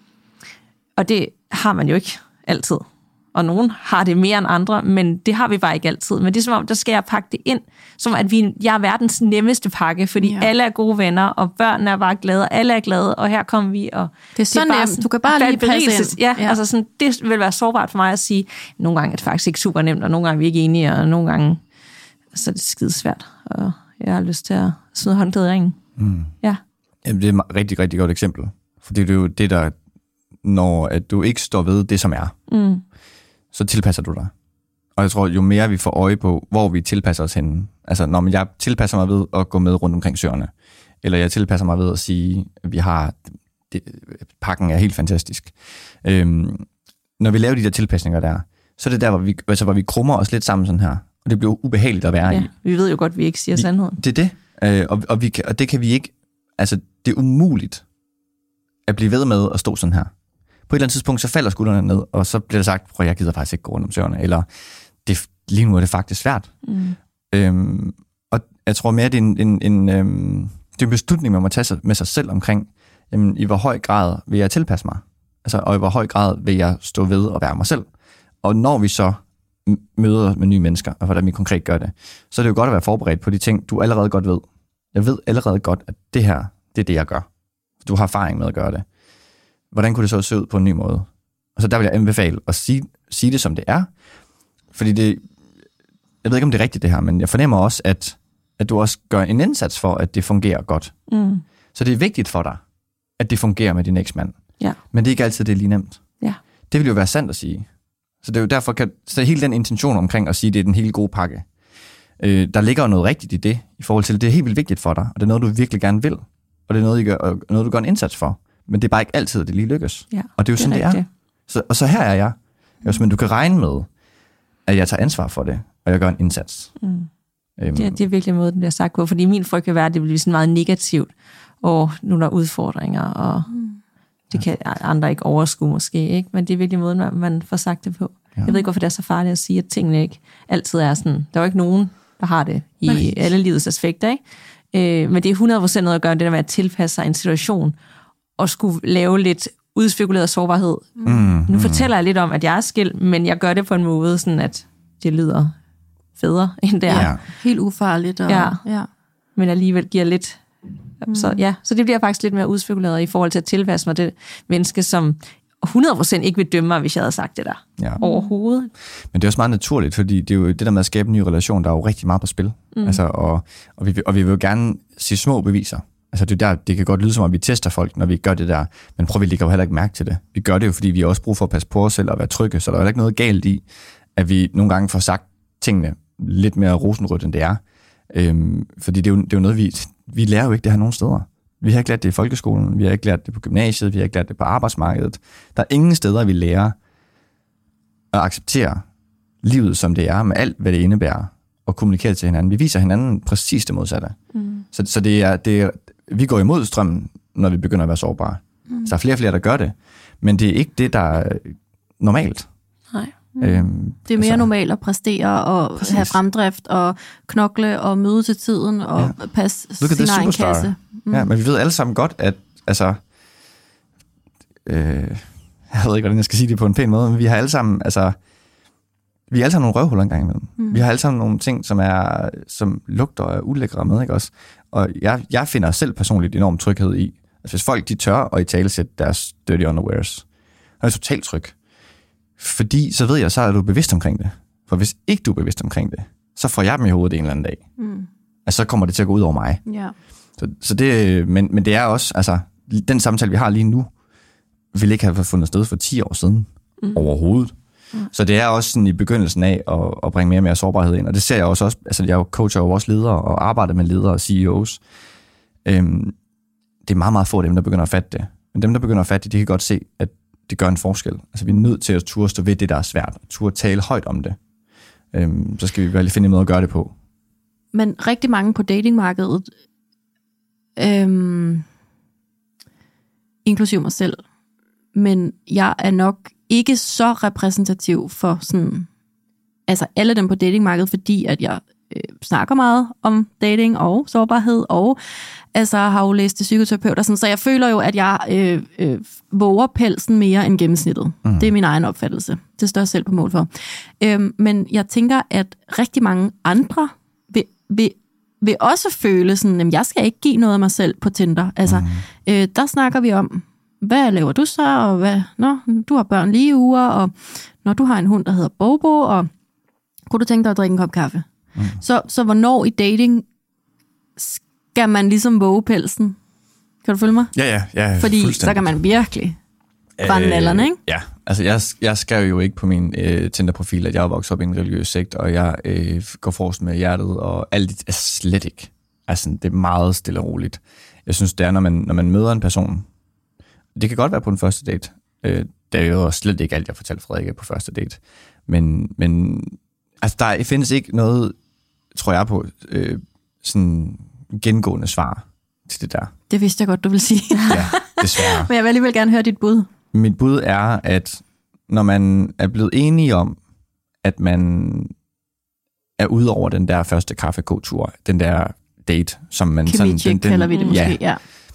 Og det har man jo ikke altid. Og nogen har det mere end andre, men det har vi bare ikke altid. Men det er som om, der skal jeg pakke det ind, som at vi, jeg er verdens nemmeste pakke, fordi ja. Alle er gode venner, og børnene er bare glade, og alle er glade, og her kommer vi. Og det er så det er nemt, du kan bare lige passe ind. Ja, ja. Altså sådan, det vil være sårbart for mig at sige, nogle gange er det faktisk ikke super nemt, og nogle gange er vi ikke enige, og nogle gange så er det skide svært, og jeg har lyst til at smide håndklædet i ringen. Mm. Ja. Jamen, det er et rigtig, rigtig godt eksempel, for det er jo det, der, når at du ikke står ved det, som er, mm. så tilpasser du dig. Og jeg tror, jo mere vi får øje på, hvor vi tilpasser os henne. Altså, når jeg tilpasser mig ved at gå med rundt omkring søerne, eller jeg tilpasser mig ved at sige, at vi har, det, pakken er helt fantastisk. Øhm, når vi laver de der tilpasninger der, så er det der, hvor vi, altså, hvor vi krummer os lidt sammen sådan her. Og det bliver ubehageligt at være ja, i. Vi ved jo godt, at vi ikke siger vi, sandheden. Det er det. Øh, og, og, vi kan, og det kan vi ikke, altså det er umuligt at blive ved med at stå sådan her. På et eller andet tidspunkt, så falder skuldrene ned, og så bliver der sagt, prøv, jeg gider faktisk ikke gå rundt om søerne, eller det, lige nu er det faktisk svært. Mm. Øhm, og jeg tror mere, det er en, en, en, øhm, det er en beslutning, man må tage sig, med sig selv omkring, jamen, i hvor høj grad vil jeg tilpasse mig? Altså, og i hvor høj grad vil jeg stå ved og være mig selv? Og når vi så møder med nye mennesker, og hvordan vi konkret gør det, så er det jo godt at være forberedt på de ting, du allerede godt ved. Jeg ved allerede godt, at det her, det er det, jeg gør. Du har erfaring med at gøre det. Hvordan kunne det så se ud på en ny måde? Og så der vil jeg anbefale at sige, sige det, som det er. Fordi det, jeg ved ikke, om det er rigtigt det her, men jeg fornemmer også, at, at du også gør en indsats for, at det fungerer godt. Mm. Så det er vigtigt for dig, at det fungerer med din eksmand. Ja. Men det er ikke altid, det er lige nemt. Ja. Det vil jo være sandt at sige. Så det er jo derfor, kan, så hele den intention omkring at sige, at det er den hele gode pakke. Øh, der ligger jo noget rigtigt i det, i forhold til, at det er helt vildt vigtigt for dig, og det er noget, du virkelig gerne vil. Og det er noget, du gør, noget, du gør en indsats for. Men det er bare ikke altid, at det lige lykkes. Ja, og det er jo sådan, det er. Det er. Så, og så her er jeg. Men du kan regne med, at jeg tager ansvar for det, og jeg gør en indsats. Mm. Øhm. Det, er, det er virkelig måde, den bliver sagt på. Fordi min frygt vil være, at det bliver sådan meget negativt. Og nu er der udfordringer, og mm. det kan andre ikke overskue måske. Ikke? Men det er virkelig måden, man, man får sagt det på. Ja. Jeg ved ikke, hvorfor det er så farligt at sige, at tingene ikke altid er sådan. Der er jo ikke nogen, der har det i Nej. alle livets aspekter. Ikke? Øh, men det er hundrede procent noget at gøre, det der med at tilpasse sig en situation, og skulle lave lidt udspekuleret sårbarhed. Mm, nu fortæller jeg lidt om, at jeg er skilt, men jeg gør det på en måde, sådan at det lyder federe end det er. Ja, helt ufarligt. Og, ja. ja. Men alligevel giver lidt... Mm. Så, ja, så det bliver faktisk lidt mere udspekuleret i forhold til at tilpasse mig det menneske, som hundrede procent ikke vil dømme mig, hvis jeg havde sagt det der ja. overhovedet. Men det er også meget naturligt, fordi det er jo det der med at skabe en ny relation, der er jo rigtig meget på spil. Mm. Altså, og, og, vi, og vi vil jo gerne se små beviser. Altså det, der, det kan godt lyde som, at vi tester folk, når vi gør det der, men prøv, vi lægger jo heller ikke mærke til det. Vi gør det jo, fordi vi også brug for at passe på os selv og være trygge, så der er jo ikke noget galt i, at vi nogle gange får sagt tingene lidt mere rosenrødt, end det er. Øhm, fordi det er, jo, det er jo noget, vi, vi lærer jo ikke det her nogen steder. Vi har ikke lært det i folkeskolen, vi har ikke lært det på gymnasiet, vi har ikke lært det på arbejdsmarkedet. Der er ingen steder, vi lærer at acceptere livet, som det er, med alt, hvad det indebærer, og kommunikere til hinanden. Vi viser hinanden præcis det modsatte. Mm. Så, så det er... Det er vi går imod strømmen, når vi begynder at være sårbare. Mm. Så der er flere og flere, der gør det. Men det er ikke det, der er normalt. Nej. Mm. Øhm, det er mere altså, normalt at præstere og præcis. have fremdrift og knokle og møde til tiden og ja. passe sin egen kasse. Mm. Ja, men vi ved alle sammen godt, at altså... Øh, jeg ved ikke, hvordan jeg skal sige det på en pæn måde, men vi har alle sammen... Altså, vi har alle sammen nogle røvhuller engang imellem. Mm. Vi har alle sammen nogle ting, som er som lugter og er ulækre med, ikke også? Og jeg, jeg finder selv personligt enorm tryghed i, altså hvis folk de tør at italesætte deres dirty underwears, så er det totalt tryg. Fordi så ved jeg, så er du bevidst omkring det. For hvis ikke du er bevidst omkring det, så får jeg dem i hovedet en eller anden dag. Mm. Altså så kommer det til at gå ud over mig. Yeah. Så, så det, men, men det er også, altså den samtale, vi har lige nu, ville ikke have fundet sted for ti år siden mm. overhovedet. Mm. Så det er også sådan i begyndelsen af at, at bringe mere og mere sårbarhed ind. Og det ser jeg også, også altså jeg coacher jo også ledere og arbejder med ledere og C E O's. Øhm, det er meget, meget få af dem, der begynder at fatte det. Men dem, der begynder at fatte det, de kan godt se, at det gør en forskel. Altså vi er nødt til at turde stå ved det, der er svært. Og turde tale højt om det. Øhm, så skal vi virkelig finde en måde at gøre det på. Men rigtig mange på datingmarkedet, øhm, inklusive mig selv, men jeg er nok ikke så repræsentativ for sådan, altså alle dem på datingmarkedet, fordi at jeg øh, snakker meget om dating og sårbarhed, og altså har jo læst til psykoterapeut og sådan, så jeg føler jo, at jeg øh, øh, våger pelsen mere end gennemsnittet. Mm. Det er min egen opfattelse. Det står jeg selv på mål for. Øhm, men jeg tænker, at rigtig mange andre vil, vil, vil også føle sådan, at jeg skal ikke give noget af mig selv på Tinder. Altså, mm. øh, der snakker vi om, hvad laver du så, og hvad, nå, du har børn lige i uger, og når du har en hund, der hedder Bobo, og kunne du tænke dig at drikke en kop kaffe? Mm. Så, så hvornår i dating skal man ligesom våge pelsen? Kan du følge mig? Ja, ja, ja. Fordi så kan man virkelig brænde nallerne, ikke? Ja, altså jeg, jeg skrev jo ikke på min øh, Tinder-profil, at jeg er vokset op i en religiøs sekt, og jeg øh, går forrest med hjertet, og alt det er slet ikke. Altså, det er meget stille og roligt. Jeg synes, det er, når man, når man møder en person. Det kan godt være på en første date. Øh, det er jo slet ikke alt, jeg fortalte Frederik på første date. Men, men altså, der findes ikke noget, tror jeg på, øh, sådan gengående svar til det der. Det vidste jeg godt, du vil sige. Ja, desværre. Men jeg vil alligevel gerne høre dit bud. Mit bud er, at når man er blevet enige om, at man er ude over den der første kaffe-gå-tur, den der date, som man Kemi-check, sådan... Den, den, kalder vi det måske, ja. ja.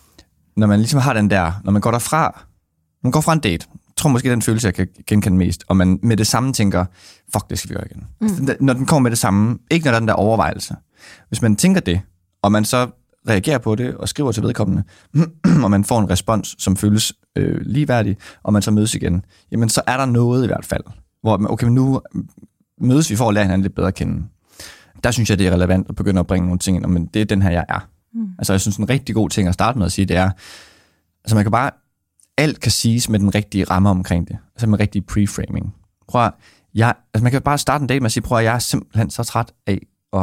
når man ligesom har den der, når man går derfra, man går fra en date, jeg tror måske, den følelse, jeg kan genkende mest, og man med det samme tænker, fuck, det skal vi gøre igen. Mm. Altså, når den kommer med det samme, ikke når der er den der overvejelse. Hvis man tænker det, og man så reagerer på det, og skriver til vedkommende, og man får en respons, som føles øh, ligeværdig, og man så mødes igen, jamen så er der noget i hvert fald, hvor okay, men nu mødes vi for at lære hinanden lidt bedre at kende. Der synes jeg, det er relevant at begynde at bringe nogle ting ind, men det er den her, jeg er. Mm. Altså jeg synes, en rigtig god ting at starte med at sige, det er, altså man kan bare, alt kan siges med den rigtige ramme omkring det, altså med rigtig preframing. Prøv at, jeg, altså man kan bare starte en date med at sige, prøv at jeg er simpelthen så træt af at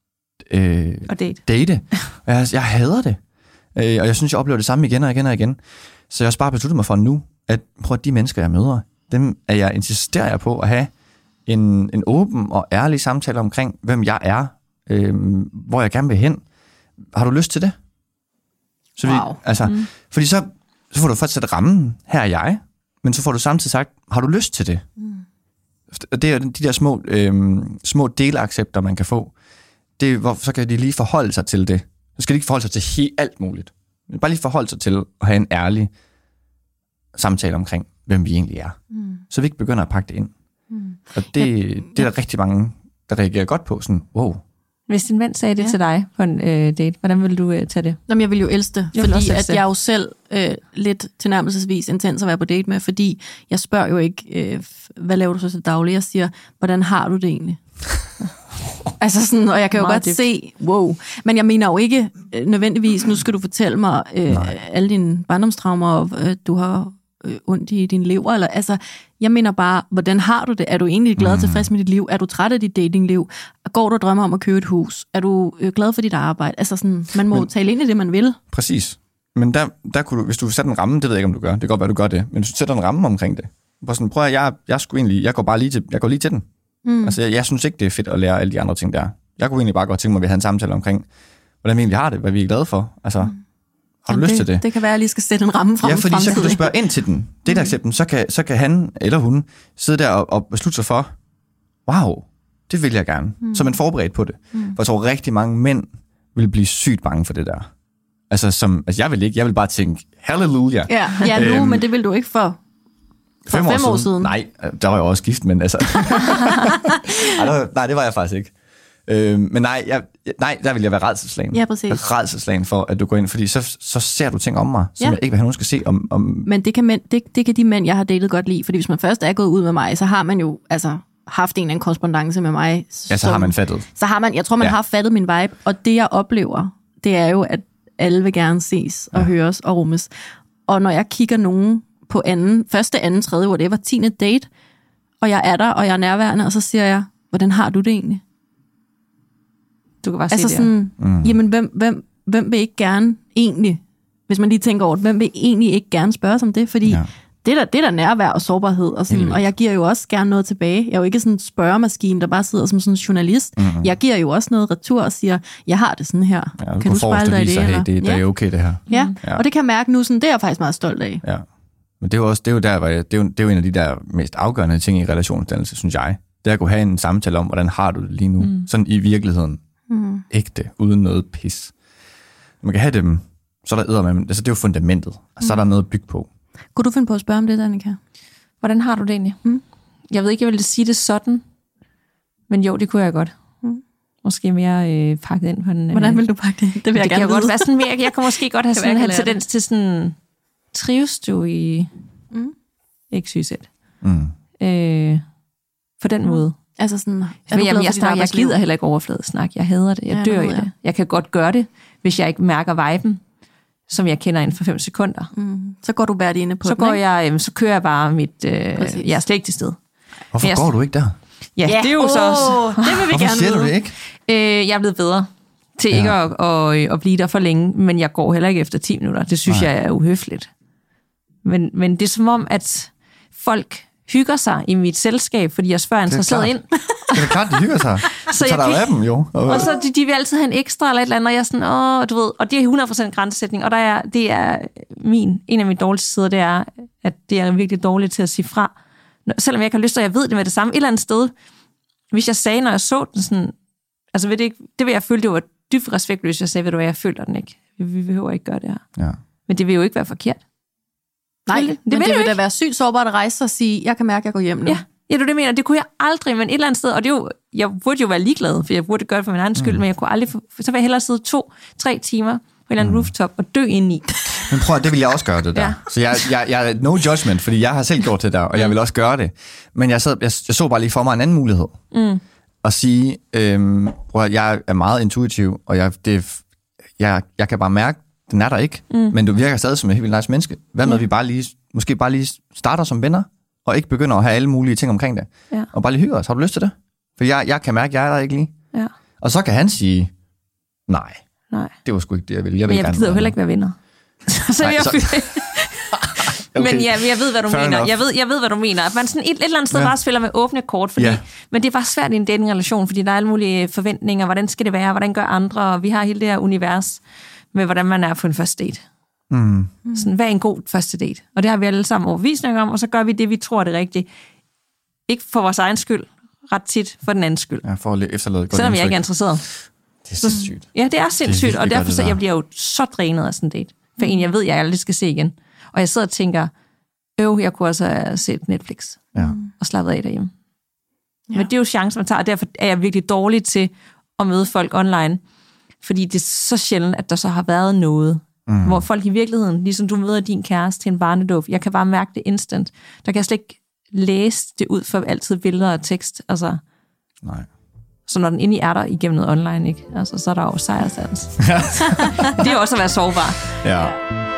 øh, og date. date. Jeg, jeg hader det. Øh, og jeg synes, jeg oplever det samme igen og igen og igen. Så jeg har bare besluttet mig for nu, at prøv at de mennesker, jeg møder, dem er jeg, insisterer jeg på at have en, en åben og ærlig samtale omkring, hvem jeg er, øh, hvor jeg gerne vil hen. Har du lyst til det? Så vi, wow. altså, mm. Fordi så, så får du først sat rammen, her er jeg, men så får du samtidig sagt, har du lyst til det? Mm. Det er de der små, øh, små delaccepter, man kan få. Det er, hvor, så kan de lige forholde sig til det. Så skal de ikke forholde sig til helt alt muligt. Men bare lige forholde sig til at have en ærlig samtale omkring, hvem vi egentlig er. Mm. Så vi ikke begynder at pakke det ind. Mm. Og det, ja. det er der rigtig mange, der reagerer godt på. Sådan, wow. Hvis din ven sagde det ja. til dig på en øh, date, hvordan ville du øh, tage det? Jamen, jeg vil jo elske det, fordi at jeg er jo selv øh, lidt tilnærmelsesvis intens at være på date med, fordi jeg spørger jo ikke, øh, hvad laver du så til daglig? Jeg siger, hvordan har du det egentlig? Altså sådan, og jeg kan jo godt dybt. se, wow. Men jeg mener jo ikke øh, nødvendigvis, nu skal du fortælle mig øh, alle dine barndomstraumer, og øh, du har øh, ondt i din lever, eller altså, jeg mener bare, hvordan har du det? Er du egentlig glad og tilfreds med dit liv? Er du træt af dit datingliv? Går du og drømmer om at købe et hus? Er du øh, glad for dit arbejde? Altså sådan, man må men, tale ind i det, man vil. Præcis. Men der, der kunne du, hvis du sætter en ramme, det ved jeg ikke, om du gør, det kan godt være, du gør det, men hvis du sætter en ramme omkring det, bare sådan, prøv at jeg, jeg, skulle egentlig, jeg går bare lige til, jeg går lige til den. Mm. Altså, jeg, jeg synes ikke, det er fedt at lære alle de andre ting der. Jeg kunne egentlig bare godt tænke mig, at vi havde en samtale omkring, hvordan vi egentlig har det, hvad vi er glade for. Altså, mm. har du Jamen lyst det, til det? Det kan være, at jeg lige skal sætte en ramme frem. Ja, fordi så kan du spørge ind til den. Det er accepten. Så kan, så kan han eller hun sidde der og, og beslutte sig for, wow, det vil jeg gerne. Mm. Så er man forberedt på det. Mm. For jeg tror, rigtig mange mænd vil blive sygt bange for det der. Altså, som, altså jeg vil ikke. Jeg vil bare tænke, halleluja. Ja, ja nu, øhm, men det vil du ikke for... For fem, fem år, siden. år siden? Nej, der var jeg også gift, men altså... Ej, der var, nej, det var jeg faktisk ikke. Øh, men nej, jeg, nej, der vil jeg være rædselslagen. Ja, præcis. Rædselslagen for, at du går ind, fordi så, så ser du ting om mig, som ja. jeg ikke vil have nogen skal se om... om... Men det kan, mænd, det, det kan de mænd, jeg har datet, godt lide, fordi hvis man først er gået ud med mig, så har man jo altså haft en eller anden korrespondance med mig. Ja, så som, har man fattet. Så har man, jeg tror, man ja. har fattet min vibe, og det jeg oplever, det er jo, at alle vil gerne ses og ja. høres og rummes. Og når jeg kigger nogen på anden, første, anden, tredje, whatever, tiende date, og jeg er der, og jeg er nærværende, og så siger jeg, hvordan har du det egentlig? Du kan bare altså sige sådan, det. Mm. Jamen, hvem, hvem, hvem vil ikke gerne egentlig, hvis man lige tænker over det, hvem vil egentlig ikke gerne spørge om det? Fordi ja. det, er der, det er der nærvær og sårbarhed, og, sådan, og jeg giver jo også gerne noget tilbage. Jeg er jo ikke sådan en spørgemaskine, der bare sidder som sådan en journalist. Mm-hmm. Jeg giver jo også noget retur og siger, jeg har det sådan her. Ja, kan du spejle dig i det? Hey, det, det ja. er okay, det her. Ja. ja, og det kan jeg mærke nu, sådan, det er jeg faktisk meget stolt af. Ja. Men det er jo også, det er jo der, hvor jeg, det, er jo, det er jo en af de der mest afgørende ting i relationsdannelse, synes jeg. Det er at kunne have en samtale om, hvordan har du det lige nu. Mm. Sådan i virkeligheden. Mm. Ægte, uden noget pis. Når man kan have dem, så er der eddermame, altså det er jo fundamentet. Og så er der noget at bygge på. Kunne du finde på at spørge om det, Danika? Hvordan har du det egentlig? Mm. Jeg ved ikke, jeg ville sige det sådan, men jo, det kunne jeg godt. Mm. Måske mere øh, pakket ind på en... Øh, Hvordan vil du pakke det? Det vil jeg det gerne kan vide. Godt være sådan mere, jeg kan måske godt have sådan en tendens til sådan... Trives du i... Mm. Ikke sygesæt. Mm. Øh, på den mm. måde. Altså sådan... Men, jamen, jeg, snak, jeg gider heller ikke overfladesnak. Jeg hader det. Jeg ja, dør i det. Jeg kan godt gøre det, hvis jeg ikke mærker viben, som jeg kender inden for fem sekunder. Mm. Så går du bare inde på så den, går jeg, så kører jeg bare mit... Øh, jeg er slet ikke til sted. Hvorfor jeg, går du ikke der? Ja, ja, det er jo oh, så også... Det vil vi Hvorfor gerne siger du det ikke? Øh, jeg er blevet bedre til ja. ikke at, at, at blive der for længe, men jeg går heller ikke efter ti minutter. Det synes Nej. jeg er uhøfligt. Men, men det er som om, at folk hygger sig i mit selskab, fordi jeg spørger interesseret ind. Det er klart, de hygger sig. Så tager der af dem, jo. Og, og så de, de vil altid have en ekstra eller et eller andet, og jeg er sådan, åh, du ved, og det er hundrede procent grænsesætning, og der er, det er min, en af mine dårligste sider, det er, at det er virkelig dårligt til at sige fra. Selvom jeg ikke har lyst til, og jeg ved det med det samme, et eller andet sted, hvis jeg sagde, når jeg så den sådan, altså ved det ikke, det vil jeg føle, det var dybt respektløst, hvis jeg sagde, ved du hvad, jeg føler den ikke. Vi behøver ikke gøre det her. Ja. Men det vil jo ikke være forkert. Nej, det, det, det men vil det vil ikke. da være sygt sårbart at rejse og sige, jeg kan mærke, at jeg går hjem nu. Ja, ja det er det, jeg mener. Det kunne jeg aldrig, men et eller andet sted, og det er jo, jeg burde jo være ligeglad, for jeg burde gøre det for min egen skyld, mm. men jeg kunne aldrig, så vil jeg hellere sidde to, tre timer på en eller anden mm. rooftop og dø indeni. Men prøv at, det vil jeg også gøre, det der. Ja. Så jeg, jeg, jeg, no judgment, fordi jeg har selv gjort det der, og jeg vil også gøre det. Men jeg, sad, jeg, jeg så bare lige for mig en anden mulighed. Mm. At sige, øhm, prøv at, jeg er meget intuitiv, og jeg, det, jeg, jeg kan bare mærke, den er der ikke, mm. men du virker stadig som et helt vildt nice menneske. Hvad med, ja. vi bare lige, måske bare lige starter som venner, og ikke begynder at have alle mulige ting omkring det. Ja. Og bare lige hygge os. Har du lyst til det? For jeg, jeg kan mærke, at jeg er der ikke lige. Ja. Og så kan han sige, nej, nej, det var sgu ikke det, jeg ville. Jeg vil men jeg gider jo heller ikke være venner. så nej, jeg så... Okay. Men ja, jeg ved, hvad du Fair mener. Jeg ved, jeg ved, hvad du mener. At man sådan et, et eller andet sted ja. bare spiller med åbne kort, fordi, ja. men det er bare svært i en dating-relation, fordi der er alle mulige forventninger. Hvordan skal det være? Hvordan gør andre? Og vi har hele det her univers med, hvordan man er på en første date. Mm. Sådan, hvad er en god første date? Og det har vi alle sammen overbevisninger om, og så gør vi det, vi tror er det rigtige. Ikke for vores egen skyld, ret tit for den andens skyld. Ja, for at efterlade godt selvom jeg ikke er interesseret. Det er sindssygt. Ja, det er sindssygt, det er og derfor så jeg bliver jo så drænet af sådan en date. For en, jeg ved, jeg aldrig skal se igen. Og jeg sidder og tænker, øv, jeg kunne også have set Netflix ja. og slappet af derhjemme. Ja. Men det er jo chancen, man tager, og derfor er jeg virkelig dårlig til at møde folk online. Fordi det er så sjældent, at der så har været noget, mm. hvor folk i virkeligheden, ligesom du møder din kæreste til en barnedåb, jeg kan bare mærke det instant. Der kan jeg slet ikke læse det ud for altid billeder og tekst. Altså, nej. Så når den inde i er der igennem noget online, ikke? Altså, så er der jo sejrsans. Det er jo også at være sårbar. Ja.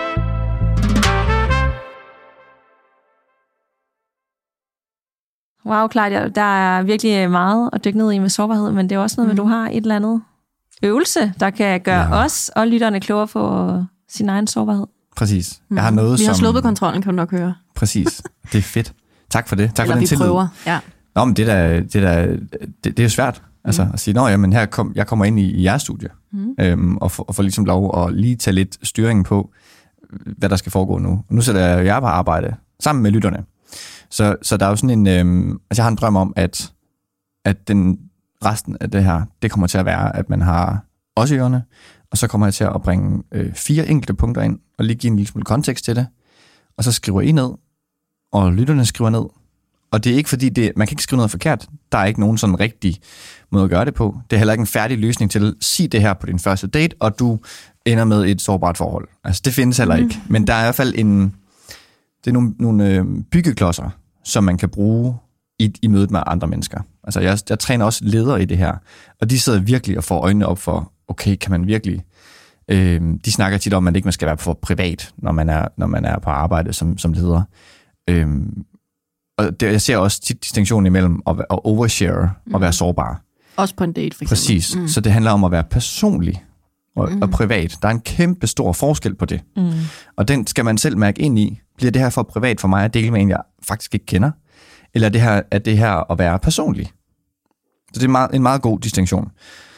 Wow, Claudia, der er virkelig meget at dykke ned i med sårbarhed, men det er også noget med, mm. at du har et eller andet øvelse, der kan gøre ja. os og lytterne klogere på sin egen sårbarhed. Præcis. Jeg har noget, vi har som... sluppet kontrollen, kan du nok høre. Præcis. Det er fedt. Tak for det. Tak eller for den vi tillid. prøver, ja. Nå, men det er, det er, det, det er jo svært. Altså mm. at sige, nå ja, men her kom, jeg kommer ind i, i jeres studie, mm. øhm, og, får, og får ligesom lov at lige tage lidt styringen på, hvad der skal foregå nu. Og nu sætter jeg jer på arbejde sammen med lytterne. Så, så der er jo sådan en, øhm, altså jeg har en drøm om, at, at den resten af det her, det kommer til at være, at man har også ørerne, og så kommer jeg til at bringe øh, fire enkelte punkter ind, og lige give en lille smule kontekst til det, og så skriver I ned, og lytterne skriver ned. Og det er ikke fordi, det, man kan ikke skrive noget forkert. Der er ikke nogen sådan rigtig måde at gøre det på. Det er heller ikke en færdig løsning til, sig det her på din første date, og du ender med et sårbart forhold. Altså det findes heller ikke. Men der er i hvert fald en, det er nogle, nogle øh, byggeklodser, som man kan bruge i, i mødet med andre mennesker. Altså jeg, jeg træner også ledere i det her, og de sidder virkelig og får øjnene op for, okay, kan man virkelig... Øh, de snakker tit om, at man ikke skal være for privat, når man er, når man er på arbejde som, som leder. Øh, og det, jeg ser også tit distinktionen imellem at, at overshare mm. og være sårbar. Også på en date, for eksempel. Præcis. Mm. Så det handler om at være personlig og, mm. og privat. Der er en kæmpe stor forskel på det. Mm. Og den skal man selv mærke ind i. Bliver det her for privat for mig at dele med en, jeg faktisk ikke kender? Eller er det her, er det her at være personlig? Så det er meget, en meget god distinktion.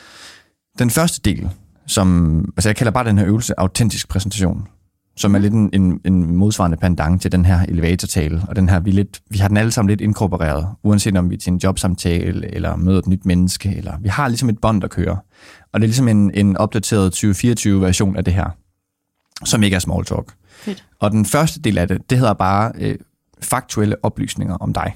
Den første del, som, altså jeg kalder bare den her øvelse autentisk præsentation, som er lidt en, en, en modsvarende pendant til den her elevatortale, og den her, vi, lidt, vi har den alle sammen lidt inkorporeret, uanset om vi er til en jobsamtale, eller møder et nyt menneske, eller vi har ligesom et bånd, der kører. Og det er ligesom en, en opdateret tyve fireogtyve version af det her, som ikke er small talk. Fedt. Og den første del af det, det hedder bare øh, faktuelle oplysninger om dig.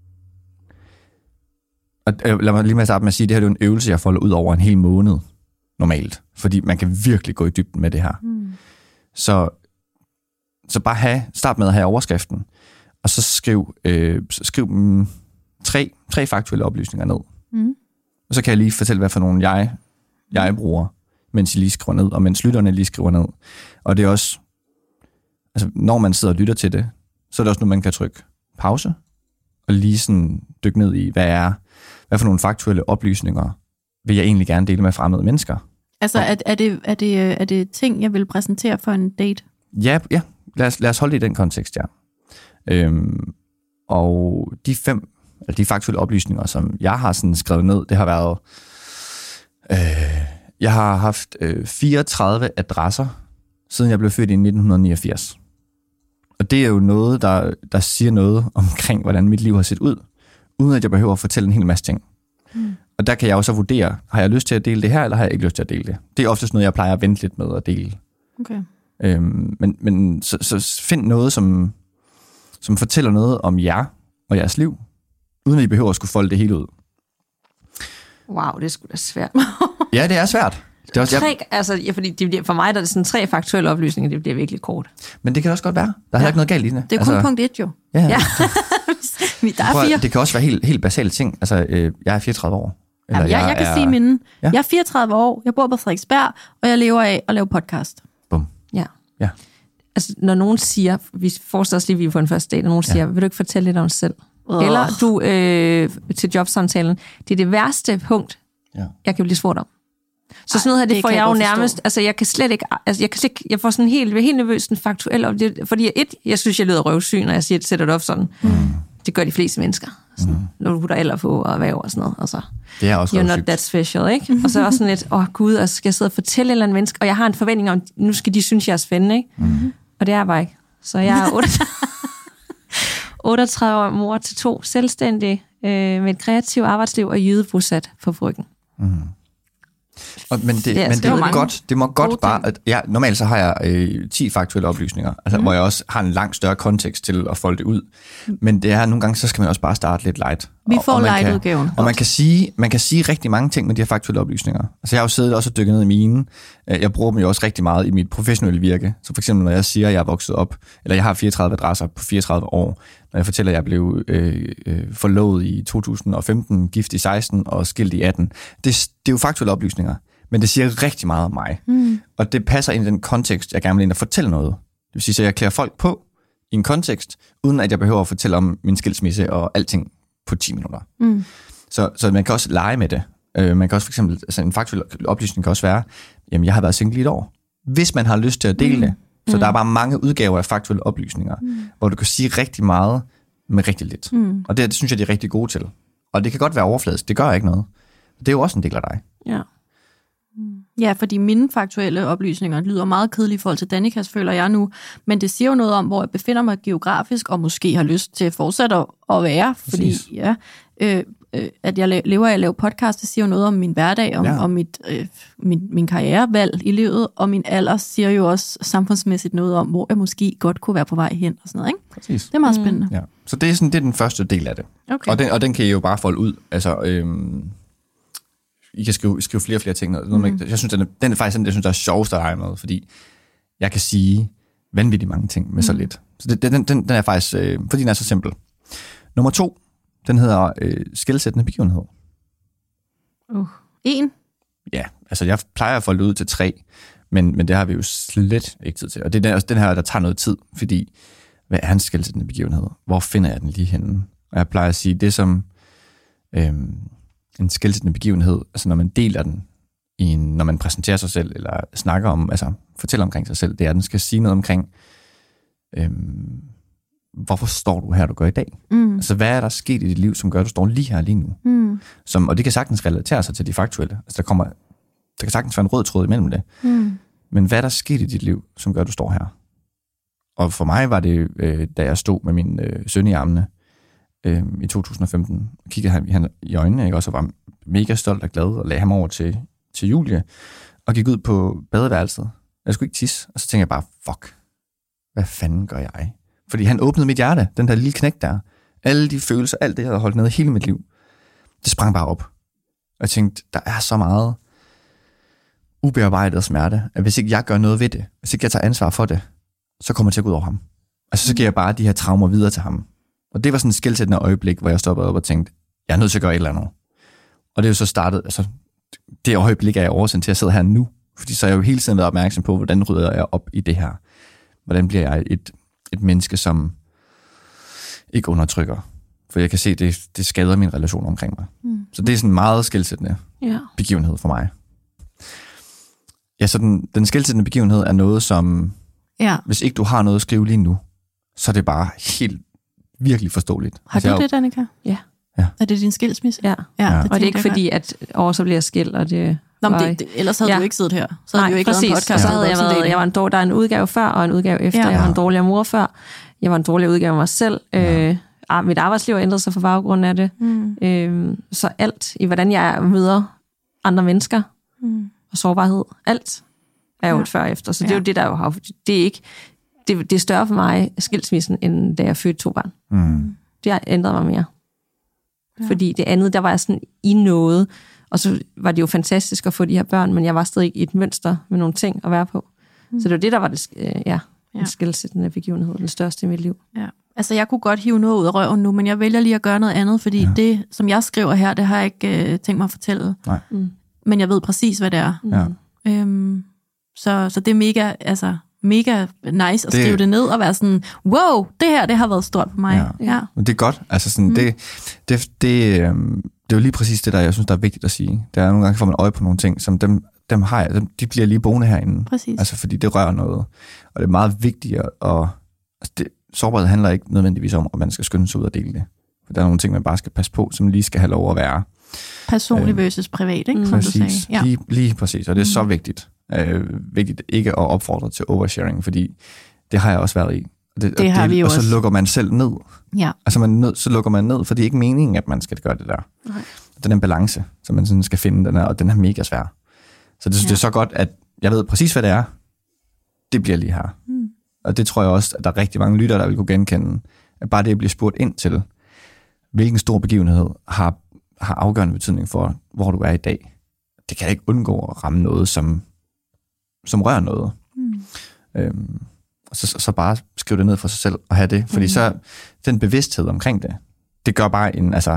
Og øh, lad mig lige med starte med at sige, at det her er en øvelse, jeg folder ud over en hel måned normalt, fordi man kan virkelig gå i dybden med det her. Mm. Så, så bare have, start med at have overskriften, og så skriv, øh, skriv mm, tre, tre faktuelle oplysninger ned. Mm. Og så kan jeg lige fortælle, hvad for nogle jeg, jeg bruger, mens I lige skriver ned, og mens lytterne lige skriver ned. Og det er også, altså når man sidder og lytter til det, så er det også nu, man kan trykke pause, og lige sådan dykke ned i, hvad er, hvad for nogle faktuelle oplysninger vil jeg egentlig gerne dele med fremmede mennesker. Altså, er, er, det, er, det, er det ting, jeg vil præsentere for en date? Ja, ja. Lad os, lad os holde det i den kontekst, ja. Øhm, og de fem, eller de faktuelle oplysninger, som jeg har sådan skrevet ned, det har været, øh, jeg har haft øh, fireogtredive adresser, siden jeg blev født i nitten niogfirs. Og det er jo noget, der, der siger noget omkring, hvordan mit liv har set ud, uden at jeg behøver at fortælle en hel masse ting. Mm. Og der kan jeg også vurdere, har jeg lyst til at dele det her, eller har jeg ikke lyst til at dele det? Det er oftest noget, jeg plejer at vente lidt med at dele. Okay. Øhm, men men så, så find noget, som, som fortæller noget om jer og jeres liv, uden at I behøver at skulle folde det hele ud. Wow, det er sgu da svært. Ja, det er svært. Det er også, tre, jeg, altså, ja, fordi det bliver, for mig der er det sådan tre faktuelle oplysninger, det bliver virkelig kort. men det kan også godt være. Der er heller ikke noget galt i det. Det er kun altså, punkt et jo. Ja, ja. Ja. Der er fire. Det kan også være helt, helt basale ting. Altså, øh, jeg er fireogtredive år. Eller Jamen, jeg, jeg kan er, sige mine. Ja. Jeg er fireogtredive år, jeg bor på Frederiksberg, og jeg lever af at lave podcast. Bum. Ja. Ja. Altså, når nogen siger, vi forestiller os lige, vi er på en første date, og nogen siger, ja. vil du ikke fortælle lidt om dig selv? Uh. Eller du øh, til jobsamtalen, det er det værste punkt, Ja. jeg kan blive spurgt om. Så sådan noget her, det, det får kan jeg jeg jo godt nærmest, forstå. altså jeg kan slet ikke, altså jeg kan slet ikke, jeg får sådan helt, helt nervøs, sådan faktuel, og det, fordi et, jeg synes, jeg lyder røvsyg, når jeg siger, sætter det op sådan. Mm. Det gør de fleste mennesker. Sådan, mm. Når du putter alder på og erhverv og sådan noget. Altså, Det er også you're not røvsygt. that special, ikke? Og så også sådan lidt, åh oh, gud, og skal jeg sidde og fortælle et eller andet menneske, og jeg har en forventning om, nu skal de synes, jeg er spændende, ikke? Mm. Og det er jeg bare ikke. Så jeg er otteogtredive år, mor til to, selvstændig, øh, med et kreativt arbejdsliv og jydebosat på Bryggen. Mm. Og, men det, Ja, men så det, det var må mange godt, det må godt gode bare... ting. At, ja, normalt så har jeg øh, ti faktuelle oplysninger, altså, mm. hvor jeg også har en langt større kontekst til at folde det ud. Men det er nogle gange, så skal man også bare starte lidt light. Vi Og- får og man kan- light-udgaven. Og man kan, sige, man kan sige rigtig mange ting med de her faktuelle oplysninger. Altså jeg har jo siddet også og dykket ned i mine. Jeg bruger dem jo også rigtig meget i mit professionelle virke. Så for eksempel, når jeg siger, at jeg er vokset op, eller jeg har fireogtredive adresser på fireogtredive år, når jeg fortæller, at jeg blev øh, øh, forlovet i to tusind og femten, gift i seksten og skilt i atten. Det, det er jo faktuelle oplysninger, men det siger rigtig meget om mig. Mm. Og det passer ind i den kontekst, jeg gerne vil ind og fortælle noget. Det vil sige, at jeg klæder folk på i en kontekst, uden at jeg behøver at fortælle om min skilsmisse og alting på ti minutter. Mm. Så, så man kan også lege med det. Uh, man kan også for eksempel, altså en faktuel oplysning kan også være, jamen jeg har været single i et år. Hvis man har lyst til at dele mm. det. Så mm. der er bare mange udgaver af faktuelle oplysninger, mm. hvor du kan sige rigtig meget med rigtig lidt. Mm. Og det, det synes jeg, de er rigtig gode til. Og det kan godt være overfladisk, det gør ikke noget. Det er jo også en del af dig. Ja. Ja, fordi mine faktuelle oplysninger lyder meget kedelige i forhold til Danikas, føler jeg nu. Men det siger jo noget om, hvor jeg befinder mig geografisk, og måske har lyst til at fortsætte at, at være. Fordi ja, øh, øh, at jeg lever af at lave podcast, det siger jo noget om min hverdag, om, Ja. om mit, øh, min, min karrierevalg i livet, og min alder siger jo også samfundsmæssigt noget om, hvor jeg måske godt kunne være på vej hen og sådan noget, ikke? Præcis. Det er meget spændende. Ja. Så det er, sådan, det er den første del af det. Okay. Og, den, og den kan I jo bare folde ud. Altså, øhm, I kan skrive, skrive flere og flere ting. Noget med, mm. Jeg synes, den er, den er faktisk den, jeg synes, der er sjovest at lege med, fordi jeg kan sige vanvittigt mange ting med mm. så lidt. Så det, den, den, den er faktisk, øh, fordi den er så simpel. Nummer to, den hedder øh, skelsættende begivenhed. Uh. En. Ja, altså jeg plejer at folde det ud til tre, men, men det har vi jo slet ikke tid til. Og det er den, den her, der tager noget tid, fordi hvad er en skelsættende begivenhed? Hvor finder jeg den lige henne? Og jeg plejer at sige, det som øhm, en skelsættende begivenhed, altså når man deler den, i en, når man præsenterer sig selv, eller snakker om, altså fortæller omkring sig selv, det er, at den skal sige noget omkring, øhm, hvorfor står du her, du gør i dag? Mm. Altså hvad er der sket i dit liv, som gør, at du står lige her lige nu? Mm. Som, og det kan sagtens relatere sig til de faktuelle. Altså der kommer, der kan sagtens være en rød tråd imellem det. Mm. Men hvad er der sket i dit liv, som gør, at du står her? Og for mig var det, øh, da jeg stod med min øh, søn i armene øh, i to tusind og femten, kiggede han, han i øjnene, ikke? Og så var mega stolt og glad, og lagde ham over til, til Julie, og gik ud på badeværelset. Jeg skulle ikke tisse, og så tænkte jeg bare, fuck, hvad fanden gør jeg? Fordi han åbnede mit hjerte, den der lille knæk der. Alle de følelser, alt det, jeg havde holdt nede hele mit liv, det sprang bare op. Og jeg tænkte, der er så meget ubearbejdet smerte, at hvis ikke jeg gør noget ved det, hvis ikke jeg tager ansvar for det, så kommer det til at gå ud over ham. Altså så giver jeg bare de her traumer videre til ham. Og det var sådan et skelsættende øjeblik, hvor jeg stoppede op og tænkte, jeg er nødt til at gøre et eller andet. Og det er jo så startet, altså det øjeblik er jeg oversendt til at sidde her nu, fordi så har jeg jo hele tiden været opmærksom på, hvordan rydder jeg op i det her. Hvordan bliver jeg et, et menneske, som ikke undertrykker. For jeg kan se, det, det skader min relation omkring mig. Mm. Så det er sådan en meget skelsættende Ja. begivenhed for mig. Ja, så den, den skelsættende begivenhed er noget, som Ja. hvis ikke du har noget at skrive lige nu, så er det bare helt virkelig forståeligt. Har Altså, du jeg- det, Danika? Ja. Ja. Er det din skilsmisse? Ja. Ja, Ja. det Og det er tænkte ikke jeg fordi, at åh, så bliver jeg skilt, og det... Nå, men var- det, det, ellers havde Ja. du ikke siddet her. Så havde Nej, du jo ikke præcis. lavet en podcast. Så om havde jeg været, voksendating. jeg var en dårlig, der er en udgave før, og en udgave efter. Ja. Jeg var en dårligere mor før. Jeg var en dårligere udgave af mig selv. Ja. Øh, mit arbejdsliv har ændret sig for baggrund af det. Mm. Øh, så alt i, hvordan jeg møder andre mennesker, mm. og sårbarhed, alt er jo Ja. et før og efter. Så det Ja. er jo det, der jo har... Det er ikke... Det, det er større for mig, skilsmissen, end da jeg fødte to børn. Mm. Det har ændret mig mere. Ja. Fordi det andet, der var jeg sådan i noget, og så var det jo fantastisk at få de her børn, men jeg var stadig i et mønster med nogle ting at være på. Mm. Så det var det, der var det, øh, ja, Ja. en skelsættende begivenhed, den største i mit liv. Ja. Altså, jeg kunne godt hive noget ud af røven nu, men jeg vælger lige at gøre noget andet, fordi ja. det, som jeg skriver her, det har jeg ikke øh, tænkt mig at fortælle. Nej. Mm. Men jeg ved præcis, hvad det er. Ja. Øhm, så, så det er mega, altså, mega nice at Det- skrive det ned og være sådan, wow, det her, det har været stort for mig. Ja. Ja. Men det er godt. Altså sådan, mm. det, det, det, øhm, det er jo lige præcis det, der jeg synes, der er vigtigt at sige. Der er nogle gange, får man øje på nogle ting, som dem, dem har jeg, dem, de bliver lige boende herinde. Præcis. Altså, fordi det rører noget. Og det er meget vigtigt at... at altså det, sårbarhed handler ikke nødvendigvis om, at man skal skynde sig ud og dele det. For der er nogle ting, man bare skal passe på, som lige skal have lov at være. Personlig versus privat, ikke? Som du sagde. Præcis. Ja. Lige, lige præcis. Og det er så vigtigt. Øh, vigtigt ikke at opfordre til oversharing, fordi det har jeg også været i. Og det, Det og har vi jo Og så også. lukker man selv ned. Ja. Altså man nød, så lukker man ned, for det er ikke meningen, at man skal gøre det der. Nej. Den er en balance, som man sådan skal finde, den er, og den er mega svær. Så det, ja. det er så godt, at jeg ved præcis, hvad det er. Det bliver lige her. Mm. Og det tror jeg også, at der er rigtig mange lyttere, der vil kunne genkende. At bare det at blive spurgt ind til, hvilken stor begivenhed har, har afgørende betydning for, hvor du er i dag. Det kan ikke undgå at ramme noget, som, som rører noget. Mm. Øhm, og så, så bare skrive det ned for sig selv og have det. Fordi mm. så den bevidsthed omkring det, det gør bare en, altså,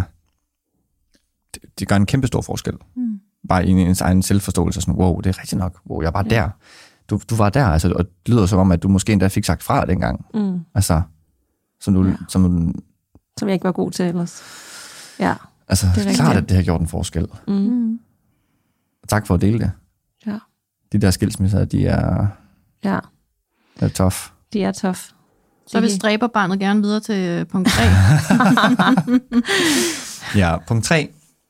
det, det gør en kæmpe stor forskel. Mm. Bare i ens egen selvforståelse, sådan, wow, det er rigtigt nok, wow, jeg var ja. der. Du, du var der, altså, og det lyder som om, at du måske endda fik sagt fra dengang. Mm. Altså, som du, Ja. som, Som jeg ikke var god til ellers. Ja. altså, Det er klart, rigtigt. at det har gjort en forskel. Mm. Mm. Og tak for at dele det. Ja. De der skilsmisser, de er, Ja, er tough. det er tough. Så vil stræberbarnet gerne videre til punkt tre. Ja, punkt tre.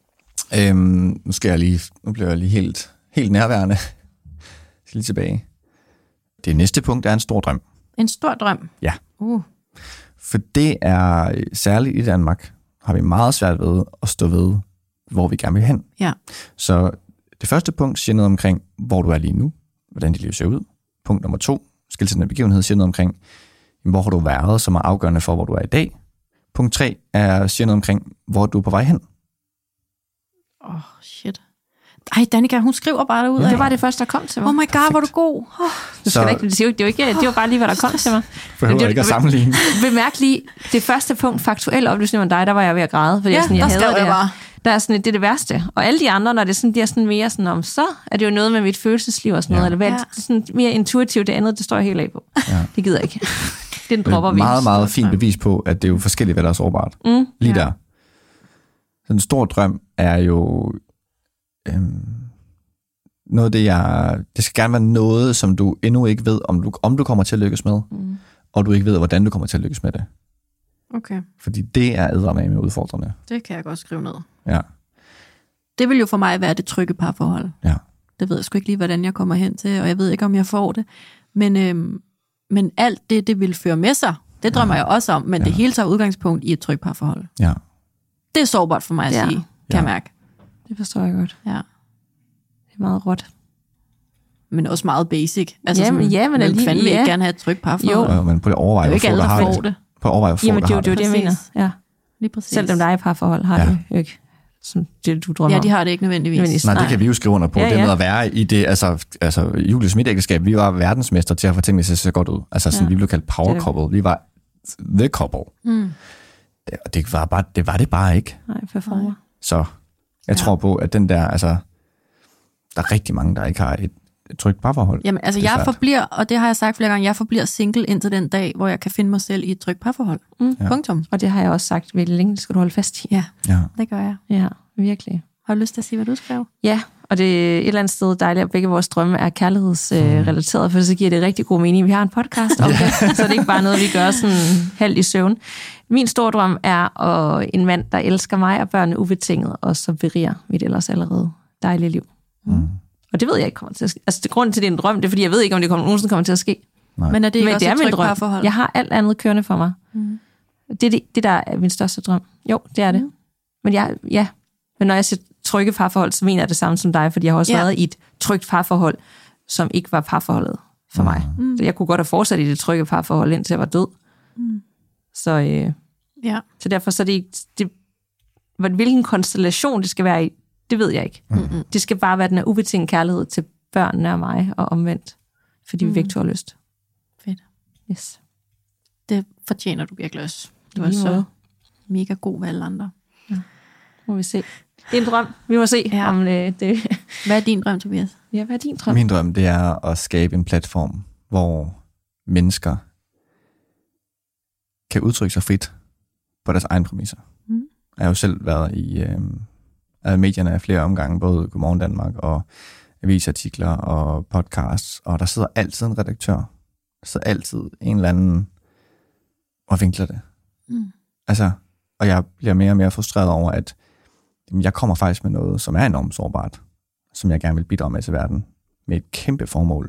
Øhm, nu skal jeg lige, nu bliver jeg lige helt, helt nærværende. Jeg skal lige tilbage. Det næste punkt er en stor drøm. En stor drøm. Ja. Uh. For det er, særligt i Danmark, har vi meget svært ved at stå ved, hvor vi gerne vil hen. Ja. Så det første punkt siger noget omkring, hvor du er lige nu, hvordan dit liv ser ud. Punkt nummer to, skilsættende begivenhed, siger noget omkring, hvor har du været, som er afgørende for, hvor du er i dag. Punkt tre er, siger noget omkring, hvor du er på vej hen. Åh, oh, shit. Ej, Danika, hun skriver bare derud af. Det var det første, der kom til mig. Oh my god, hvor er du god. Oh. Du skal da ikke, det, er jo, det, er jo ikke, det var bare lige, hvad der kom til mig. Behøver det, ikke at sammenligne. Bemærk lige, det første punkt, faktuel oplysning om dig, der var jeg ved at græde, fordi Ja, jeg, sådan, jeg der hader skrev det jeg her. bare. Der er sådan, det er det værste. Og alle de andre, når det sådan, bliver sådan mere sådan om, så er det jo noget med mit følelsesliv og sådan noget. Ja. Eller hvad, Ja. det er sådan mere intuitivt, det andet, det står jeg helt af på. Ja. Det gider jeg ikke. Den Det er dropper et vi. meget, meget fint bevis på, at det er jo forskelligt, hvad der er sårbart. Mm. Lige Ja. der. Så en stor drøm er jo øhm, noget af det, jeg... Det skal gerne være noget, som du endnu ikke ved, om du, om du kommer til at lykkes med, Mm. og du ikke ved, hvordan du kommer til at lykkes med det. Okay, Fordi det er eddermame udfordrende. det kan jeg godt skrive ned. Ja. Det vil jo for mig være det trygge parforhold. Ja. Det ved jeg sgu ikke lige, hvordan jeg kommer hen til, og jeg ved ikke, om jeg får det. Men, øhm, men alt det, det vil føre med sig, det drømmer ja. jeg også om, men ja. det hele tager udgangspunkt i et trygt parforhold. Ja. Det er sårbart for mig at Ja. sige, kan Ja. jeg mærke. Det forstår jeg godt. Ja. Det er meget råt. Men også meget basic. Altså Jamen, sådan, ja, men hvem alligevel- fanden vil ja. ikke gerne have et trygt parforhold? Og man prøver at overveje, Det er jo hvor ikke få, alle, der der har får det. det. På at overveje, hvor få, Jamen, der det er har jo det, er jo det. det, jeg mener. Præcis. Ja. Lige præcis. Selv dem, der er i parforhold, har Ja. det jo ikke som det, du drømmer Ja, de om. har det ikke nødvendigvis. Nødvendigvis. Nej, det Nej. kan vi jo skrive under på. Ja, Det ja. med at være i det, altså, altså Julius mit ægteskab, vi var verdensmester til at få tingene til at se godt ud. Altså sådan, Ja. vi blev kaldt power Det er det. couple. Vi var the couple. Mm. Det, og det var, bare, det var det bare ikke. Nej, for former. Så jeg Ja. tror på, at den der, altså, der er rigtig mange, der ikke har et, et trygt parforhold. Jamen, altså, Det er jeg svært. forbliver, og det har jeg sagt flere gange, jeg forbliver single indtil den dag, hvor jeg kan finde mig selv i et trygt parforhold. Mm. Ja. Punktum. Og det har jeg også sagt virkelig længe, det skal du holde fast i. Ja, Ja. det gør jeg. Ja, virkelig. Har du lyst til at sige, hvad du skrev? Ja, og det er et eller andet sted dejligt, at begge vores drømme er kærlighedsrelateret, for så giver det rigtig god mening. Vi har en podcast om det, så det er ikke bare noget, vi gør sådan halvt i søvn. Min store drøm er at en mand, der elsker mig og børnene ubetinget, og så beriger mit ellers allerede dejlige liv. Mm. Og det ved jeg ikke kommer til at ske. Altså, det grunden til, det er en drøm, det er, fordi jeg ved ikke, om det kommer, nogensinde kommer til at ske. Nej. Men er det ikke Men også det er et min trygt drøm. parforhold? Jeg har alt andet kørende for mig. Mm. Det er det, det, der er min største drøm. Jo, det er det. Mm. Men jeg, ja, men når jeg siger trygge parforhold, så mener jeg det samme som dig, fordi jeg har også Ja. været i et trygt parforhold, som ikke var parforholdet for mig. Mm. Så jeg kunne godt have fortsat i det trygge parforhold, indtil jeg var død. Mm. Så, øh, ja. så derfor så er det ikke... Det, hvilken konstellation det skal være i, det ved jeg ikke. Mm. Det skal bare være den her ubetinget kærlighed til børnene og mig, og omvendt. Fordi mm. vi begge to har lyst. Fedt. Yes. Det fortjener du virkelig også. Du er Lige så måde. mega god ved alle andre. Ja. Må vi se. Det er en drøm. Vi må se, ja. om øh, det... Hvad er din drøm, Tobias? Ja, hvad er din drøm? Min drøm, det er at skabe en platform, hvor mennesker kan udtrykke sig frit på deres egen præmisser. Mm. Jeg har jo selv været i øh, medierne af flere omgange, både Godmorgen Danmark og avisartikler og podcasts, og der sidder altid en redaktør. Der sidder altid en eller anden og vinkler det. Mm. Altså, og jeg bliver mere og mere frustreret over, at jamen, jeg kommer faktisk med noget, som er enormt sårbart, som jeg gerne vil bidrage med til verden, med et kæmpe formål,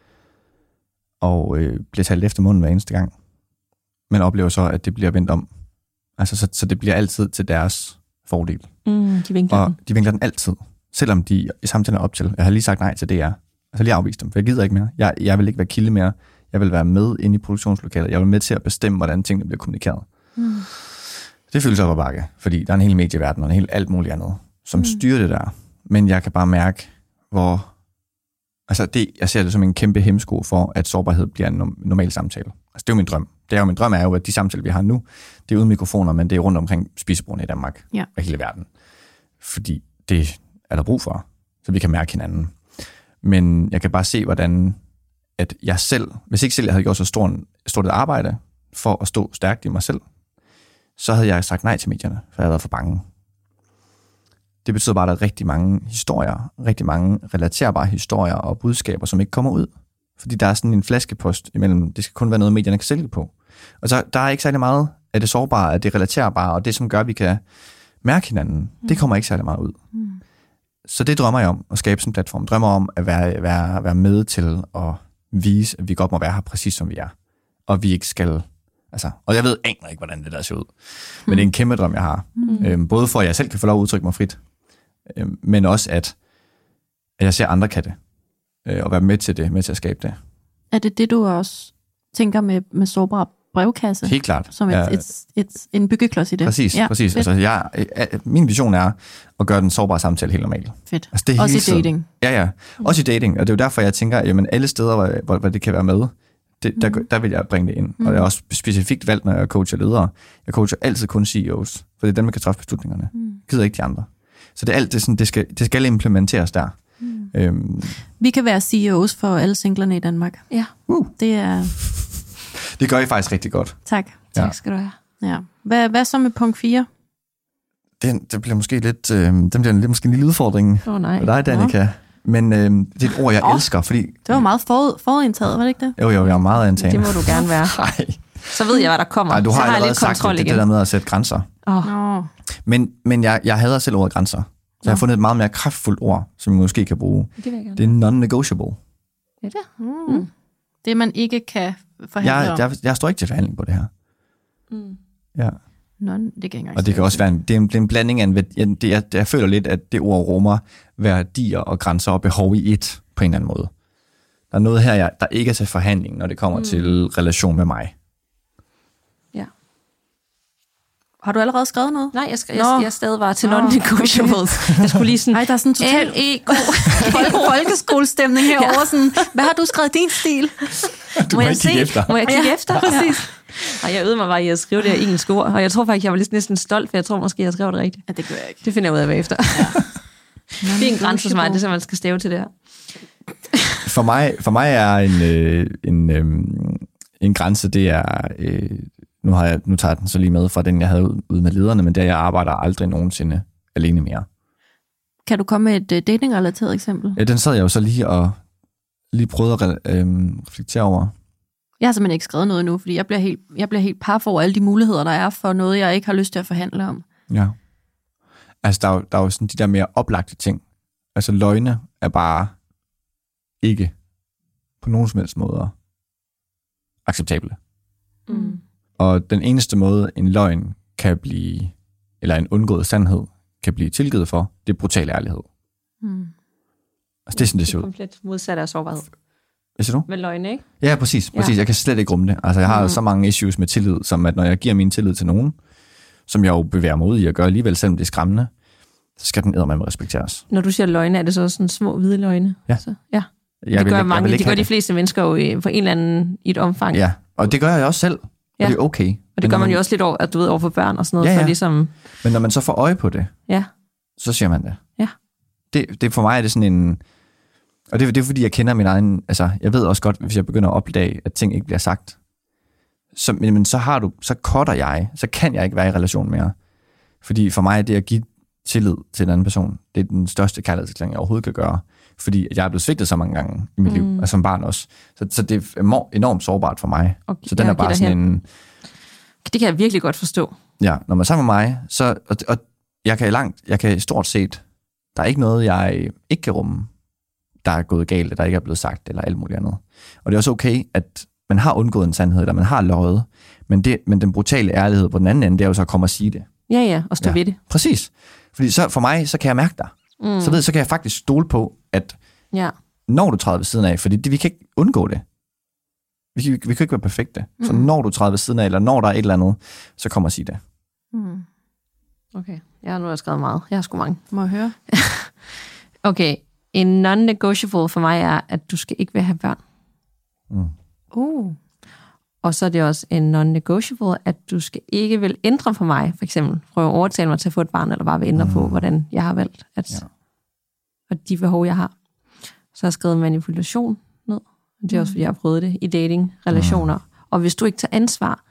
og øh, bliver talt efter munden hver eneste gang. Men oplever så, at det bliver vendt om. Altså, så, så det bliver altid til deres fordel. Mm, de vinkler og den. de vinkler den altid, selvom de i samtalen er op til. Jeg har lige sagt nej til D R. Altså lige afvist dem, for jeg gider ikke mere. Jeg, jeg vil ikke være kilde mere. Jeg vil være med inde i produktionslokalet. Jeg vil med til at bestemme, hvordan tingene bliver kommunikeret. Mm. Det føles op ad bakke, fordi der er en hel medieverden og en hel alt muligt andet, som mm. styrer det der. Men jeg kan bare mærke, hvor... Altså, det, jeg ser det som en kæmpe hemsko for, at sårbarhed bliver en normal samtale. Altså, det er jo min drøm. Det er jo min drøm er jo, at de samtaler, vi har nu, det er uden mikrofoner, men det er rundt omkring spisebordene i Danmark ja. og hele verden. Fordi det er der brug for, så vi kan mærke hinanden. Men jeg kan bare se, hvordan at jeg selv, hvis ikke selv jeg havde gjort så stort, stort et arbejde for at stå stærkt i mig selv, så havde jeg sagt nej til medierne, for jeg havde været for bange. Det betyder bare, at der er rigtig mange historier, rigtig mange relaterbare historier og budskaber, som ikke kommer ud. Fordi der er sådan en flaskepost imellem, det skal kun være noget, medierne kan sælge på. Og så der er ikke særlig meget af det sårbare, af det relaterbare, og det, som gør, at vi kan mærke hinanden, mm. det kommer ikke særlig meget ud. Mm. Så det drømmer jeg om, at skabe sådan en platform. Drømmer om at være, være, være med til at vise, at vi godt må være her præcis som vi er. Og vi ikke skal... Altså, og jeg ved aner ikke, hvordan det der ser ud. Men mm. det er en kæmpe drøm, jeg har. Mm. Øhm, både for, at jeg selv kan få lov at udtrykke mig frit, øhm, men også, at, at jeg ser andre kan det. Øh, og være med til det, med til at skabe det. Er det det, du også tænker med, med sårbar brevkasse? Helt klart. Som et, ja. et, et, et, en byggeklods i det? Præcis, ja, præcis. Altså, jeg, min vision er at gøre den sårbare samtale helt normal. Fedt. Altså, det er også i dating? Tiden. Ja, ja. Også i dating. Og det er jo derfor, jeg tænker, at alle steder, hvor, hvor, hvor det kan være med, det, der, mm. der vil jeg bringe det ind. Mm. Og jeg er også specifikt valgt, når jeg coacher ledere. Jeg coacher altid kun C E Os, for det er dem, der kan træffe beslutningerne. Mm. Jeg gider ikke de andre. Så det er alt det, sådan, det, skal, det skal implementeres der. Mm. Øhm. Vi kan være C E Os for alle singlerne i Danmark. Ja. Uh. Det er... Det gør I faktisk rigtig godt. Tak. Ja. Tak skal du have. Ja. Hvad, hvad så med punkt fire? Det, det bliver måske lidt, øh, den bliver lidt, måske en lille udfordring oh, nej. for dig, Danika. Ja. Men øh, det er et ord, jeg oh. elsker, fordi... Det var meget forud, forudindtaget, var det ikke det? Jo, jo, jeg er meget antagende. Det må du gerne være. Nej. Så ved jeg, hvad der kommer. Nej, du har, så har allerede jeg lidt sagt kontrol det, igen. det der med at sætte grænser. Oh. Men, men jeg, jeg hader selv ordet grænser. Så jeg har fundet et meget mere kraftfuldt ord, som vi måske kan bruge. Det, vil jeg gerne. Det er non-negotiable. Ja, det mm. mm. Det, man ikke kan forhandle jeg, om. Jeg, jeg står ikke til forhandling på det her. Mm. Ja. Non, det kan ikke og det kan også være en, det er en, det er en blanding af en, det, jeg, jeg føler lidt, at det ord rummer værdier og grænser og behov i et, på en eller anden måde. Der er noget her, jeg, der ikke er til forhandling, når det kommer mm. til relation med mig. Ja. Har du allerede skrevet noget? Nej, jeg, skal, jeg, jeg stadig var til non-negotiable. Okay. Jeg skulle lige sådan... Nej, der er sådan total folkeskolestemning herovre. Ja. Sådan, hvad har du skrevet i din stil? Du må, må jeg kigge efter. Må jeg kigge ja, efter? Præcis. Og jeg øvede mig bare i at skrive det her engelske ord, og jeg tror faktisk, jeg var lidt næsten stolt, for jeg tror måske, jeg skrev det rigtigt. Ja, det gør jeg ikke. Det finder jeg ud af bagefter. Ja. Det er en grænse for mig, det er, man skal stave til det her. For mig, for mig er en, øh, en, øh, en grænse, det er... Øh, nu, har jeg, nu tager jeg den så lige med fra den, jeg havde ude med lederne, men der jeg arbejder aldrig nogensinde alene mere. Kan du komme med et dating-relateret eksempel? Ja, den sad jeg jo så lige og lige prøvede at øh, reflektere over. Jeg har simpelthen ikke skrevet noget nu, fordi jeg bliver helt, jeg bliver helt par for alle de muligheder, der er for noget, jeg ikke har lyst til at forhandle om. Ja. Altså, der er, jo, der er jo sådan de der mere oplagte ting. Altså, løgne er bare ikke på nogen som helst måde acceptable. Mm. Og den eneste måde, en løgn kan blive, eller en undgået sandhed, kan blive tilgivet for, det er brutal ærlighed. Mm. Altså, det er sådan, det ser ud. Komplet modsat af sårbarhed. Hvad siger du? Med løgne, ikke? Ja, præcis. præcis. Ja. Jeg kan slet ikke rumme det. Altså, jeg har mm. så mange issues med tillid, som at når jeg giver min tillid til nogen, som jeg jo bevæger mig ud i at gøre alligevel, selvom det er skræmmende, så skal den eddermame respekteres. Når du siger løgne, er det så sådan små hvide løgne? Ja. Så, ja. Jeg det vil, gør, jeg, mange, jeg det gør de fleste mennesker jo på en eller anden i et omfang. Ja, og det gør jeg også selv. Ja. Og det er okay. Og det gør man jo også lidt over, at du ved, over for børn og sådan noget. Ja, ja. For ligesom, Men når man så får øje på det, ja. så siger man det. Ja. Det, det for mig er det sådan en... Og det, det er fordi, jeg kender min egen... Altså, jeg ved også godt, hvis jeg begynder at opdage, at ting ikke bliver sagt, så, men, men så har du... Så cutter jeg. Så kan jeg ikke være i relation mere. Fordi for mig er det at give tillid til en anden person, det er den største kærlighedserklæring, jeg overhovedet kan gøre. Fordi jeg er blevet svigtet så mange gange i mit mm. liv, altså som barn også. Så, så det er enormt sårbart for mig. Okay, så den er bare sådan en... Det kan jeg virkelig godt forstå. Ja, når man er sammen med mig, så... Og, og jeg kan langt... Jeg kan stort set... Der er ikke noget, jeg ikke kan rumme, der er gået galt, eller der ikke er blevet sagt, eller alt muligt andet. Og det er også okay, at man har undgået en sandhed, eller man har løjet, men, det, men den brutale ærlighed på den anden ende, det er jo så at komme og sige det. Ja, ja, og stå ja, ved det. Præcis. Fordi så for mig, så kan jeg mærke dig. Mm. Så ved så kan jeg faktisk stole på, at ja. når du træder ved siden af, fordi det, vi kan ikke undgå det. Vi kan, vi kan ikke være perfekte. Mm. Så når du træder ved siden af, eller når der er et eller andet, så kommer og sige det. Mm. Okay, jeg har nu har skrevet meget. Jeg har sgu mange. Må jeg høre? Okay, en non-negotiable for mig er, at du skal ikke vil have børn. Mm. Uh. Og så er det også en non-negotiable, at du skal ikke vil ændre for mig, for eksempel prøve at overtale mig til at få et barn, eller bare vil ændre mm. på, hvordan jeg har valgt, at, ja. og de behov, jeg har. Så har jeg skrevet manipulation ned. Det er også, fordi jeg har prøvet det i dating, relationer. Mm. Og hvis du ikke tager ansvar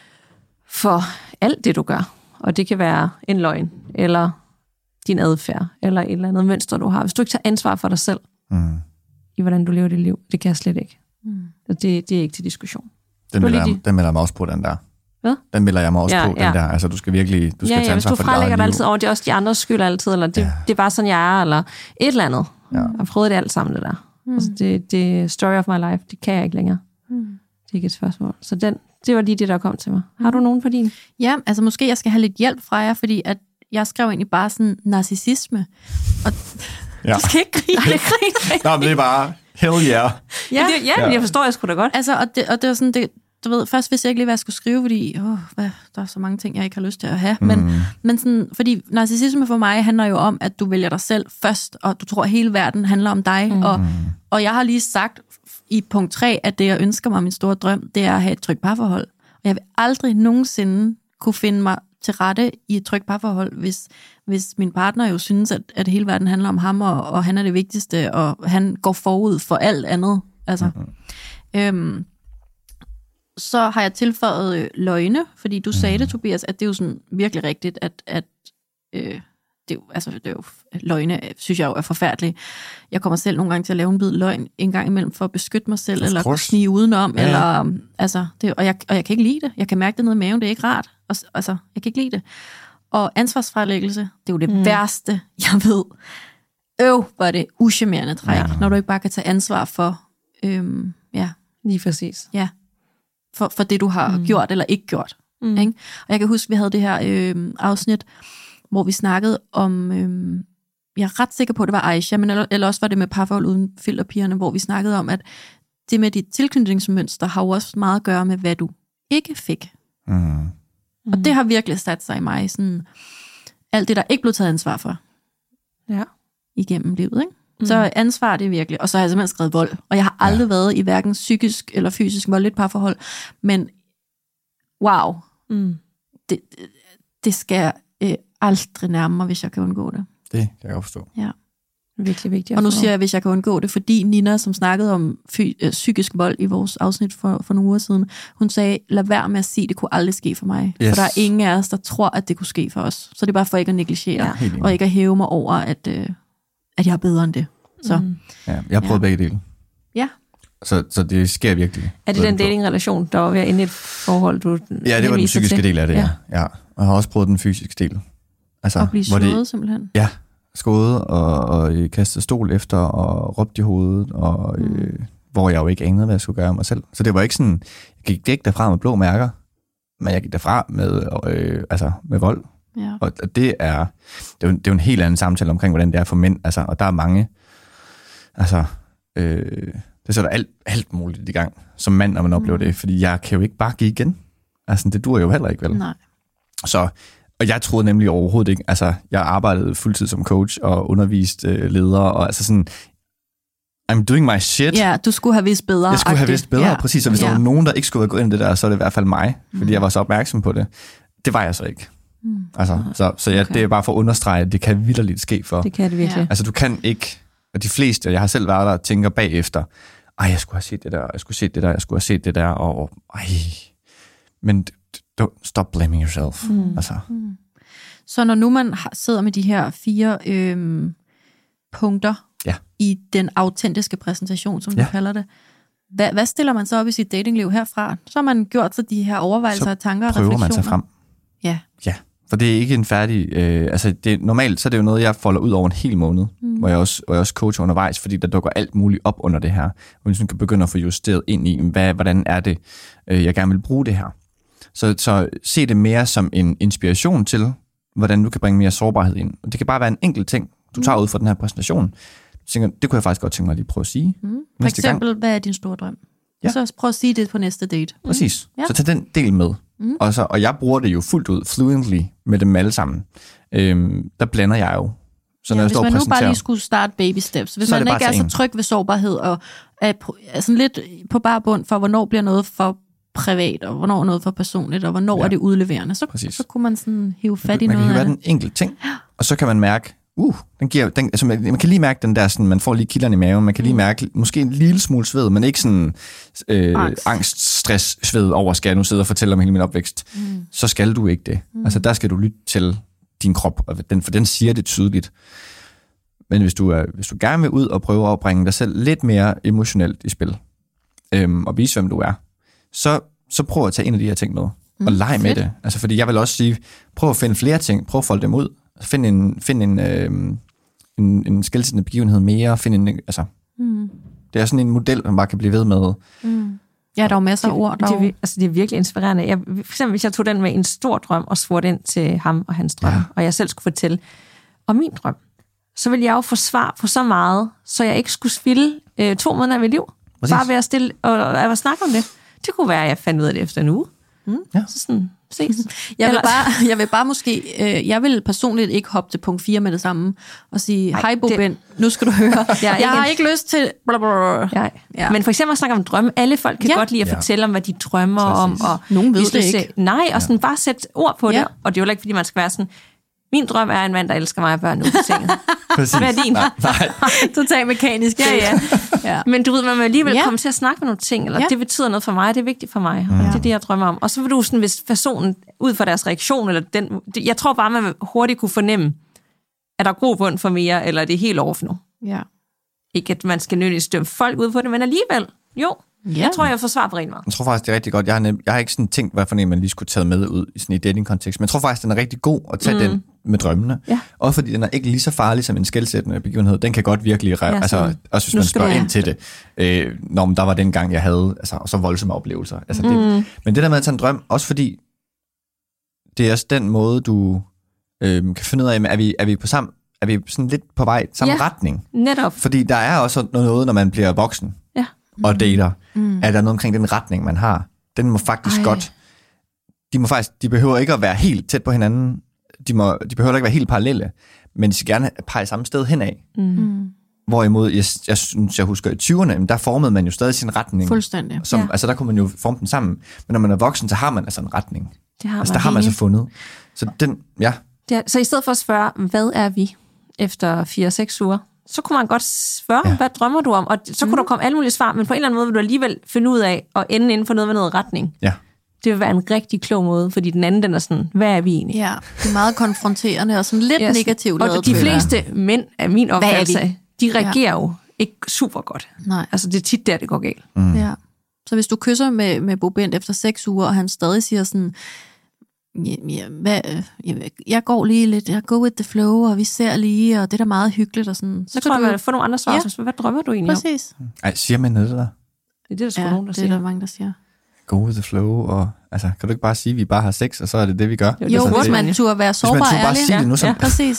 for alt det, du gør, og det kan være en løgn, eller din adfærd, eller et eller andet mønster, du har. Hvis du ikke tager ansvar for dig selv, mm. i hvordan du lever dit liv, det kan jeg slet ikke. Mm. Det, det er ikke til diskussion. Den melder, jeg, den melder jeg mig også på, den der. Hvad? Den melder jeg mig også ja, på, ja. den der. Altså, du skal virkelig du skal ja, ja, tage ansvar for dit eget liv. hvis du frelægger dig altid over, det er også de andres skyld altid, eller det, ja. det er bare sådan, jeg er, eller et eller andet. Ja. Jeg har prøvet det alt sammen, det der. Mm. Altså, det, det story of my life, det kan jeg ikke længere. Mm. Det er ikke et spørgsmål. Så den, det var lige det, der kom til mig. Har du nogen for din? Ja, altså måske jeg skal have lidt hjælp fra jer, fordi at jeg skrev egentlig bare sådan narcissisme. Og ja. Du skal ikke grine. Nej, det Nå, men det er bare hell yeah. Ja, ja, det, ja, ja. Jeg forstår jeg sgu da godt. Altså, og det, og det var sådan, det, du ved, først vidste jeg ikke lige, hvad jeg skulle skrive, fordi åh, hvad, der er så mange ting, jeg ikke har lyst til at have. Mm. Men, men sådan, fordi narcissisme for mig handler jo om, at du vælger dig selv først, og du tror, at hele verden handler om dig. Mm. Og, og jeg har lige sagt i punkt tre, at det, jeg ønsker mig, min store drøm, det er at have et trygt parforhold. Og jeg vil aldrig nogensinde kunne finde mig til rette i et trygt parforhold, hvis, hvis min partner jo synes, at, at hele verden handler om ham, og, og han er det vigtigste, og han går forud for alt andet. Altså, mm-hmm. øhm, så har jeg tilføjet øh, løgne, fordi du mm-hmm. sagde det, Tobias, at det er jo sådan virkelig rigtigt, at, at øh, det, er jo, altså, det er jo, løgne synes jeg jo er forfærdeligt. Jeg kommer selv nogle gange til at lave en bid løgn en gang imellem for at beskytte mig selv, eller kunne snige udenom, ja. eller, altså, det, og, jeg, og jeg kan ikke lide det. Jeg kan mærke det nede i maven, det er ikke rart. Og, altså, jeg kan ikke lide det. Og ansvarsfralæggelse, det er jo det mm. værste, jeg ved. Øv, hvor er det uschammerende træk, ja. Når du ikke bare kan tage ansvar for, øhm, ja. Lige præcis. Ja. For, for det, du har mm. gjort eller ikke gjort. Mm. Ikke? Og jeg kan huske, vi havde det her øhm, afsnit, hvor vi snakkede om, øhm, jeg er ret sikker på, at det var Aisha, men eller, eller også var det med parforhold uden filterpigerne, hvor vi snakkede om, at det med dit tilknytningsmønster har jo også meget at gøre med, hvad du ikke fik. Mm. Og det har virkelig sat sig i mig, sådan alt det, der ikke blev taget ansvar for. Ja. Igennem livet, ikke? Mm. Så ansvar, det er virkelig. Og så har jeg simpelthen skrevet vold. Og jeg har aldrig ja. været i hverken psykisk eller fysisk voldeligt parforhold. Men wow, mm. det, det skal jeg øh, aldrig nærme mig, hvis jeg kan undgå det. Det kan jeg godt forstå. Ja. Virkelig vigtigt. Og nu siger jeg, hvis jeg kan undgå det, fordi Nina, som snakkede om fy, øh, psykisk vold i vores afsnit for, for nogle uger siden, hun sagde, lad være med at sige, det kunne aldrig ske for mig. Yes. For der er ingen af os, der tror, at det kunne ske for os. Så det er bare for ikke at negligere, ja. Og ikke at hæve mig over, at, øh, at jeg er bedre end det. Så. Mm. Ja, jeg har prøvet ja. begge dele. Ja. Så, så det sker virkelig. Er det den dating-relation, der var ved at ende et forhold, du ja, det var den psykiske til? Del af det, ja. ja. Og jeg har også prøvet den fysiske del. Altså, at blive slået det, simpelthen? Ja, skåret og, og kastet stol efter og råbt i hovedet, og, mm. øh, hvor jeg jo ikke anede, hvad jeg skulle gøre mig selv. Så det var ikke sådan, jeg gik ikke derfra med blå mærker, men jeg gik derfra med, øh, altså, med vold. Ja. Og det er, det er, jo, det er jo en helt anden samtale omkring, hvordan det er for mænd. Altså, og der er mange, Altså, øh, det sætter alt, alt muligt i gang, som mand, når man oplever mm. det, fordi jeg kan jo ikke bare give igen. Altså, det duer jo heller ikke, vel? Nej. Så, og jeg troede nemlig overhovedet ikke, altså, jeg arbejdede fuldtid som coach og undervist øh, ledere, og altså sådan, I'm doing my shit. Ja, du skulle have vidst bedre. Jeg skulle have vidst bedre, ja. præcis, og hvis ja. der var nogen, der ikke skulle have gået ind i det der, så er det i hvert fald mig, fordi mm. jeg var så opmærksom på det. Det var jeg så ikke. Mm. Altså, så, så ja, okay. det er bare for at understrege, at det kan vitterligt ske for. Det kan det virkelig. Ja. Altså, du kan ikke, og de fleste, jeg har selv været der, og tænker bagefter, ej, jeg skulle have set det der, jeg skulle have set det der, jeg skulle have set det der, og ej, men don't stop blaming yourself. Mm. Altså. Mm. Så når nu man sidder med de her fire øhm, punkter ja. i den autentiske præsentation, som ja. du kalder det, hvad, hvad stiller man så op i sit datingliv herfra? Så har man gjort sig de her overvejelser og tanker og refleksioner. Så prøver man sig frem. Ja. Ja, for det er ikke en færdig... Øh, altså, det, normalt så er det jo noget, jeg folder ud over en hel måned, mm. hvor, jeg også, hvor jeg også coacher undervejs, fordi der dukker alt muligt op under det her. Hvor man ligesom kan begynde at få justeret ind i, hvad, hvordan er det, øh, jeg gerne vil bruge det her. Så, så se det mere som en inspiration til, hvordan du kan bringe mere sårbarhed ind. Og det kan bare være en enkelt ting, du tager ud fra den her præsentation. Du tænker, det kunne jeg faktisk godt tænke mig at lige prøve at sige. Mm. For eksempel, gang. Hvad er din store drøm? Ja. Så prøv at sige det på næste date. Mm. Præcis. Ja. Så tag den del med. Mm. Og, så, og jeg bruger det jo fuldt ud, fluently, med dem alle sammen. Øhm, der blander jeg jo. Så ja, når jeg hvis står man nu bare præsenterer, lige skulle starte baby steps, hvis så man ikke er så tryg ved sårbarhed, og er, er sådan lidt på bare bund for, hvornår bliver noget for privat, og hvornår er noget for personligt, og hvornår ja. er det udleverende, så, så kunne man sådan hive fat i man noget kan af hive den enkelt ting, og så kan man mærke, uh, den giver, den, altså man, man kan lige mærke den der, sådan, man får lige kilderne i maven, man kan lige mærke, måske en lille smule sved, men ikke sådan øh, angst. angst, stress, sved over, skal jeg nu sidde og fortælle om hele min opvækst, mm. så skal du ikke det. Mm. Altså der skal du lytte til din krop, og den, for den siger det tydeligt. Men hvis du, er, hvis du gerne vil ud og prøve at bringe dig selv lidt mere emotionelt i spil, øhm, og vise, hvem du er, så så prøv at tage en af de her ting med, og lege mm, med det. Altså, fordi jeg vil også sige, prøv at finde flere ting, prøv at folde dem ud, find en, find en, øh, en, en skelsættende begivenhed mere, find en, altså, mm. det er sådan en model, man bare kan blive ved med. Mm. Ja, der er jo masser af ord. Det, det, altså, det er virkelig inspirerende. Jeg, for eksempel, hvis jeg tog den med en stor drøm, og spurgte ind til ham og hans drøm, ja. og jeg selv skulle fortælle om min drøm, så ville jeg jo få svar på så meget, så jeg ikke skulle spilde øh, to måneder af mit liv. Præcis. Bare ved at stille og, og at snakke om det. Det kunne være, at jeg fandt ud af det efter en uge. Mm. Ja. Så sådan, ses. Jeg vil bare, jeg vil bare måske, øh, jeg vil personligt ikke hoppe til punkt fire med det samme, og sige, hej Boben, nu skal du høre. jeg, jeg ikke har en... ikke lyst til... Ja. Ja. Men for eksempel at snakke om drømme. Alle folk kan ja. godt lide at fortælle om, hvad de drømmer om. Og nogen ved det ikke. Se, nej, og sådan ja. bare sætte ord på ja. det. Og det er jo ikke, fordi man skal være sådan... Min drøm er en mand, der elsker mig og børn ude på sengen. Præcis. Hvad er din? Nej, nej. Totalt mekanisk. Ja, ja. ja. Men du ved, man vil alligevel ja. komme til at snakke med nogle ting, eller ja. det betyder noget for mig, det er vigtigt for mig, og ja. det er det, jeg drømmer om. Og så vil du sådan, hvis personen, ud fra deres reaktion, eller den, jeg tror bare, man hurtigt kunne fornemme, er der god bund for mere, eller er det helt off nu? Ja. Ikke, at man skal nødvendigvis stømme folk ud på det, men alligevel, jo. Ja. Jeg tror, jeg får svar på rent meget. Jeg tror faktisk, det er rigtig godt. Jeg har, nem, jeg har ikke sådan tænkt, hvad for en man lige skulle tage med ud i sådan en dating-kontekst, men jeg tror faktisk, den er rigtig god at tage mm. den med drømmene. Ja. Også fordi den er ikke lige så farlig som en skelsættende begivenhed. Den kan godt virkelig, ja, altså, også hvis man spørger ind til det. Øh, når der var den gang, jeg havde altså, så voldsomme oplevelser. Altså, mm. det, men det der med at tage en drøm, også fordi det er også den måde, du øh, kan finde ud af, er vi, er vi på sammen, er vi sådan lidt på vej samme ja, retning? Netop. Fordi der er også noget, når man bliver voksen. Ja. Og dater, mm. er der noget omkring den retning, man har. Den må faktisk Ej. godt, de må faktisk, de behøver ikke at være helt tæt på hinanden, de, må, de behøver ikke at være helt parallelle, men de skal gerne pege samme sted henad. Mm. Hvorimod, jeg, jeg synes, jeg husker i tyverne, der formede man jo stadig sin retning. Fuldstændig. Som, ja. Altså der kunne man jo forme den sammen, men når man er voksen, så har man altså en retning. Det har altså man der har man så fundet. Så den, ja. ja. Så i stedet for at spørge, hvad er vi efter fire seks uger, så kunne man godt spørge, ja. hvad drømmer du om? Og så kunne mm. der komme alle mulige svar, men på en eller anden måde vil du alligevel finde ud af at ende inden for noget med noget retning. Ja. Det vil være en rigtig klog måde, fordi den anden, den er sådan, hvad er vi egentlig? Ja, det er meget konfronterende og sådan lidt yes. negativt. Og de fleste mænd, af min opfattelse, de reagerer ja. jo ikke super godt. Nej. Altså det er tit der, det går galt. Mm. Ja. Så hvis du kysser med, med Bo Bent efter seks uger, og han stadig siger sådan, ja, ja, hvad, jeg, jeg går lige lidt, jeg går with the flow, og vi ser lige, og det er da meget hyggeligt. Og sådan. Så, så tror jeg, man får nogle andre svar, ja. så hvad drømmer du egentlig Præcis. om? Ej, siger man noget der? Det er det, der sgu ja, nogen, der det siger. det er der mange, der siger. Go with the flow, og altså, kan du ikke bare sige, at vi bare har sex, og så er det det, vi gør? Jo, altså, hvis man turde være sårbar og ærlig. Sige det nu, som, ja, præcis.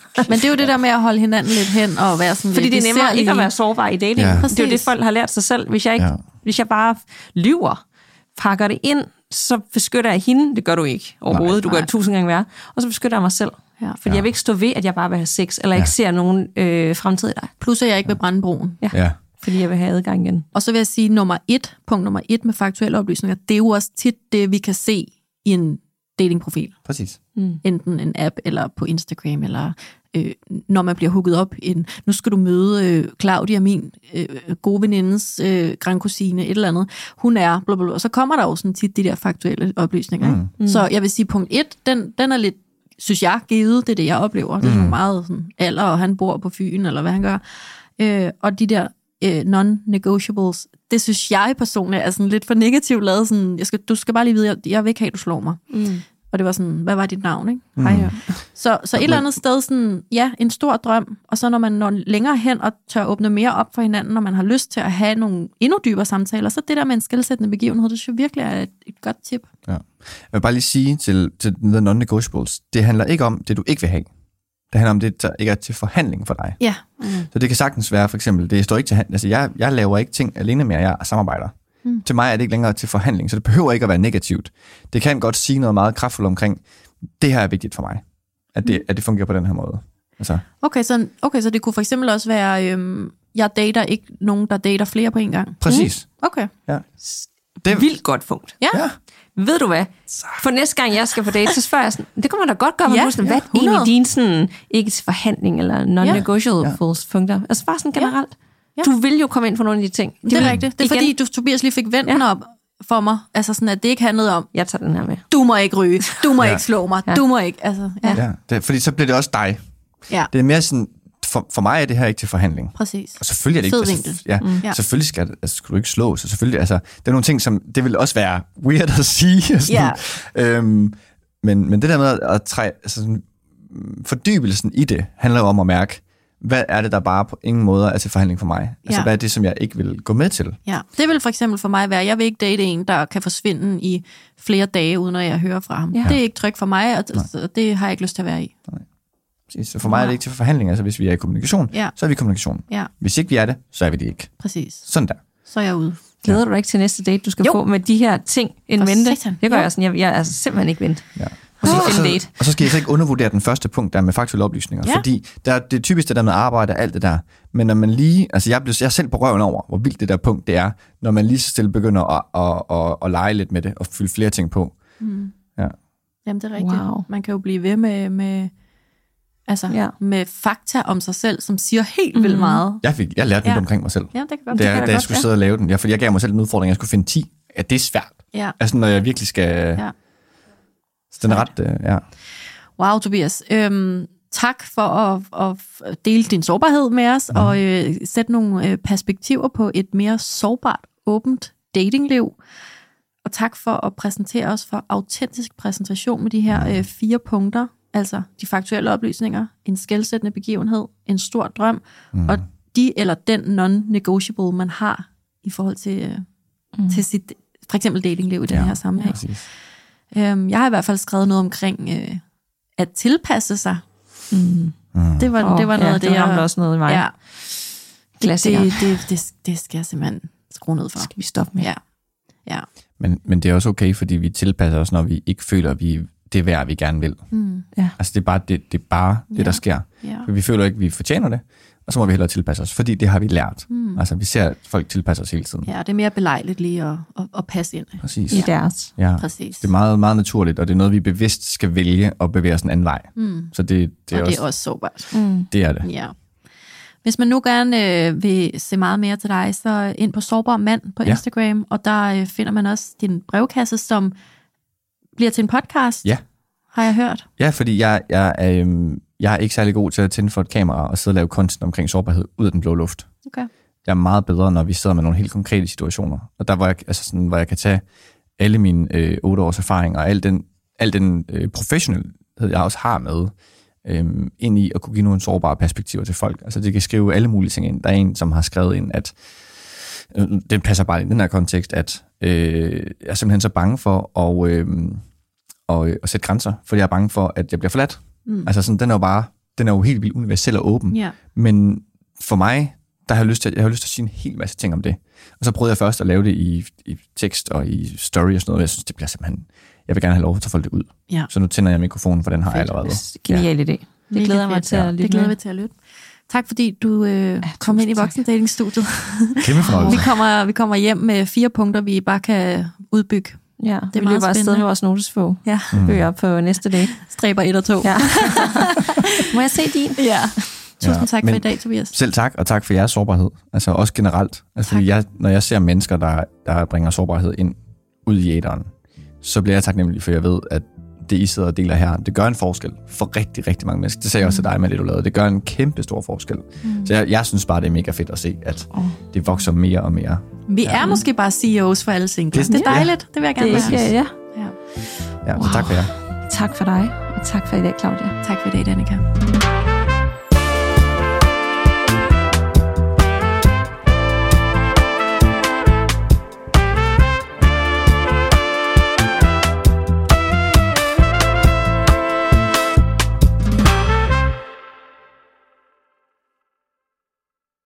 Men det er jo det der med at holde hinanden lidt hen og være sådan Fordi lidt... det er nemmere ikke at være sårbar i dating. Ja. Det er jo det, folk har lært sig selv. Hvis jeg, ikke, Ja. hvis jeg bare lyver, pakker det ind, så beskytter jeg hende. Det gør du ikke overhovedet. Nej. Du gør det tusind gange værre. Og så beskytter jeg mig selv. Ja. Fordi ja. jeg vil ikke stå ved, at jeg bare vil have sex, eller Ja. ikke ser nogen øh, fremtid i dig. Plus at jeg ikke vil brænde broen. Ja. Ja. Fordi jeg vil have adgang igen. Og så vil jeg sige, nummer et, punkt nummer et med faktuelle oplysninger, det er jo også tit det, vi kan se i en datingprofil. Præcis. Mm. Enten en app, eller på Instagram, eller øh, når man bliver hooket op. En, nu skal du møde øh, Claudia, min øh, gode venindes øh, grandkusine, et eller andet. Hun er blablabla. Og så kommer der jo sådan tit de der faktuelle oplysninger. Mm. Ikke? Mm. Så jeg vil sige, punkt et, den, den er lidt, synes jeg, givet. Det er det, jeg oplever. Det er Mm. sådan meget sådan, alder, og han bor på Fyn, eller hvad han gør. Øh, og de der øh, non-negotiables, det synes jeg personligt er sådan lidt for negativt lavet. Sådan, jeg skal, du skal bare lige vide, jeg, jeg vil ikke have, at du slår mig. Mm. Og det var sådan, hvad var dit navn, ikke? Mm. Hej, ja. Så, så et eller andet sted, sådan, ja, en stor drøm, og så når man når længere hen og tør åbne mere op for hinanden, når man har lyst til at have nogle endnu dybere samtaler, så det der med en skelsættende begivenhed, det synes jeg virkelig er et, et godt tip. Ja. Jeg vil bare lige sige til, til the non-negotiables, det handler ikke om det, du ikke vil have. Det handler om det, der ikke er til forhandling for dig. Ja. Mm. Så det kan sagtens være, for eksempel, det står ikke til handling. Altså, jeg, jeg laver ikke ting alene med, jeg samarbejder. Mm. Til mig er det ikke længere til forhandling, så det behøver ikke at være negativt. Det kan godt sige noget meget kraftfuldt omkring, det her er vigtigt for mig, at det, mm. at det fungerer på den her måde. Altså. Okay, så, okay, så det kunne for eksempel også være, øhm, jeg dater ikke nogen, der dater flere på en gang. Præcis. Mm. Okay. Ja. Det er vildt godt punkt. Ja. Ja. Ved du hvad? For næste gang, jeg skal på date, så spørger jeg sådan, det kunne man da godt gøre, men Ja, ja, sådan, ja, hvad er hundrede. egentlig din sådan, ikke til forhandling eller non-negotiables ja. punkter? Altså bare sådan generelt. Ja. Du vil jo komme ind på nogle af de ting. De Det er vil- rigtigt. Det er igen, fordi, du, Tobias lige fik vendt ja. den op for mig. Altså sådan, at det ikke handlede om, Jeg tager den her med. du må ikke ryge, du må Ja. ikke slå mig, Ja. du må ikke, altså, ja. Ja, det, fordi så bliver det også dig. Ja, Det er mere sådan, for, for mig er det her ikke til forhandling. præcis. Og selvfølgelig er det Fed ikke... vinkel. Altså, ja, Mm. Ja. selvfølgelig skal, det- altså, skal du ikke slå, så selvfølgelig... Altså, det er nogle ting, som... Det vil også være weird at sige. Sådan, øhm, men, men det der med at træ, altså, sådan, fordybelsen i det, handler jo om at mærke, hvad er det, der bare på ingen måde er til forhandling for mig? Altså, Ja. hvad er det, som jeg ikke vil gå med til? Ja, det vil for eksempel for mig være, jeg vil ikke date en, der kan forsvinde i flere dage, uden at jeg hører fra ham. Ja. Det er ikke trygt for mig, og det, det har jeg ikke lyst til at være i. Præcis. Så for mig er det ikke til forhandling. Altså, hvis vi er i kommunikation, Ja. så er vi i kommunikation. Ja, Hvis ikke vi er det, så er vi det ikke. præcis. Sådan der. Så er jeg ude. Glæder du dig ikke til næste date, du skal Jo. få med de her ting en For vente? satan. Det gør Jo. jeg sådan. Jeg, jeg er altså simpelthen ikke vente. Ja. Og så og, finde så, date. og så skal jeg så ikke undervurdere den første punkt, der med faktuelle oplysninger. Ja. Fordi der, det er typisk det der med arbejde og alt det der. Men når man lige... Altså, jeg, blev, jeg er selv på røven over, hvor vildt det der punkt det er, når man lige så stille begynder at, at, at, at, at lege lidt med det og fylde flere ting på. Mm. Ja. Jamen, det er rigtigt. Wow. Man kan jo blive ved med, med, altså, Ja. med fakta om sig selv, som siger helt vildt Mhm. meget. Jeg, fik, jeg lærte lidt Ja. omkring mig selv. Ja, det kan godt. Da, det jeg, kan da da jeg godt, skulle sidde og lave den. Ja, fordi jeg gav mig selv en udfordring, jeg skulle finde ti. Ja, det er svært. Ja. Altså, når jeg virkelig skal... Ja. Så den er ret... øh, Ja. Wow, Tobias. Øhm, tak for at, at dele din sårbarhed med os, mm. og øh, sætte nogle øh, perspektiver på et mere sårbart, åbent datingliv. Og tak for at præsentere os for autentisk præsentation med de her øh, fire punkter. Altså de faktuelle oplysninger, en skelsættende begivenhed, en stor drøm, mm. og de eller den non-negotiable, man har i forhold til, øh, mm. til sit for eksempel datingliv i den Ja, her sammenhæng. Præcis. Øhm, jeg har i hvert fald skrevet noget omkring øh, at tilpasse sig. Mm. Mm. Det var, Oh, det var noget ja, af det, det ramte jeg... også noget i mig. Ja, Klassiker. det, det, det, det skal jeg simpelthen skrue ned for. Skal vi stoppe med? Ja, ja. Men, men det er også okay, fordi vi tilpasser os, når vi ikke føler, at vi, det er værd, vi gerne vil. Mm, Altså, det er bare det, det, er bare det Ja. der sker. ja. For vi føler ikke, at vi fortjener det, og så må vi hellere tilpasse os, fordi det har vi lært. Mm. Altså, vi ser, at folk tilpasser os hele tiden. Ja, det er mere belejligt lige at, at, at passe ind. Præcis. I deres. Ja. Præcis. Det er meget, meget naturligt, og det er noget, vi bevidst skal vælge at bevæge os en anden vej. Mm. Så det, det, er, Og også, det er også sårbart. Mm. det er det. Ja. Hvis man nu gerne øh, vil se meget mere til dig, så ind på Sårbar Mand på Ja. Instagram, og der øh, finder man også din brevkasse, som bliver til en podcast, Ja. har jeg hørt. Ja, fordi jeg, jeg, er, øhm, jeg er ikke særlig god til at tænde for et kamera og sidde og lave content omkring sårbarhed ud af den blå luft. Okay. Jeg er meget bedre, når vi sidder med nogle helt konkrete situationer. Og der, hvor jeg, altså sådan, hvor jeg kan tage alle mine øh, otte års erfaring og al den, al den øh, professionelhed, jeg også har med, øh, ind i at kunne give nogle sårbare perspektiver til folk. Altså det kan skrive alle mulige ting ind. Der er en, som har skrevet ind, at øh, det passer bare i den her kontekst, at øh, jeg er simpelthen så bange for at, øh, og, øh, at sætte grænser, fordi jeg er bange for, at jeg bliver forladt. Mm. Altså sådan, den er jo bare, den er jo helt vildt universel og åben. Ja. Men for mig, der har jeg lyst til, jeg har lyst til at sige en hel masse ting om det. Og så prøvede jeg først at lave det i, i tekst og i story og sådan noget, og jeg synes, det bliver simpelthen... Jeg vil gerne have lov til at tage folk det ud. Ja. Så nu tænder jeg mikrofonen, for den har jeg allerede. Genial idé. Det Mega glæder mig fedt. til at Ja. lytte Det glæder med. vi til at lytte. Tak fordi du øh, ja, kom ind i voksendatingstudiet. Kæmpe fornøjelse. vi, kommer, vi kommer hjem med fire punkter, vi bare kan udbygge. Ja, Det er vi meget løber afsted spændende. med vores notesbog. Ja. Bøger på næste dag. Stræber et og to. Ja. Må jeg se din? Ja. Tusind Ja, tak men- for i dag, Tobias. Selv tak, og tak for jeres sårbarhed. Altså også generelt. Altså, fordi jeg, når jeg ser mennesker, der, der bringer sårbarhed ind ud i æteren, så bliver jeg taknemmelig, for jeg ved, at det, I sidder og deler her, det gør en forskel for rigtig, rigtig mange mennesker. Det sagde jeg også til dig med det, du lavede. Det gør en kæmpe stor forskel. Mm. Så jeg, jeg synes bare, det er mega fedt at se, at det vokser mere og mere. Vi er måske bare C E O's for alle singler. Det- Det er dejligt. Det vil jeg gerne Det er være. ikke, ja. Ja. Ja, så tak for jer. Tak for dig, og tak for i dag, Claudia. Tak for i dag, Danika.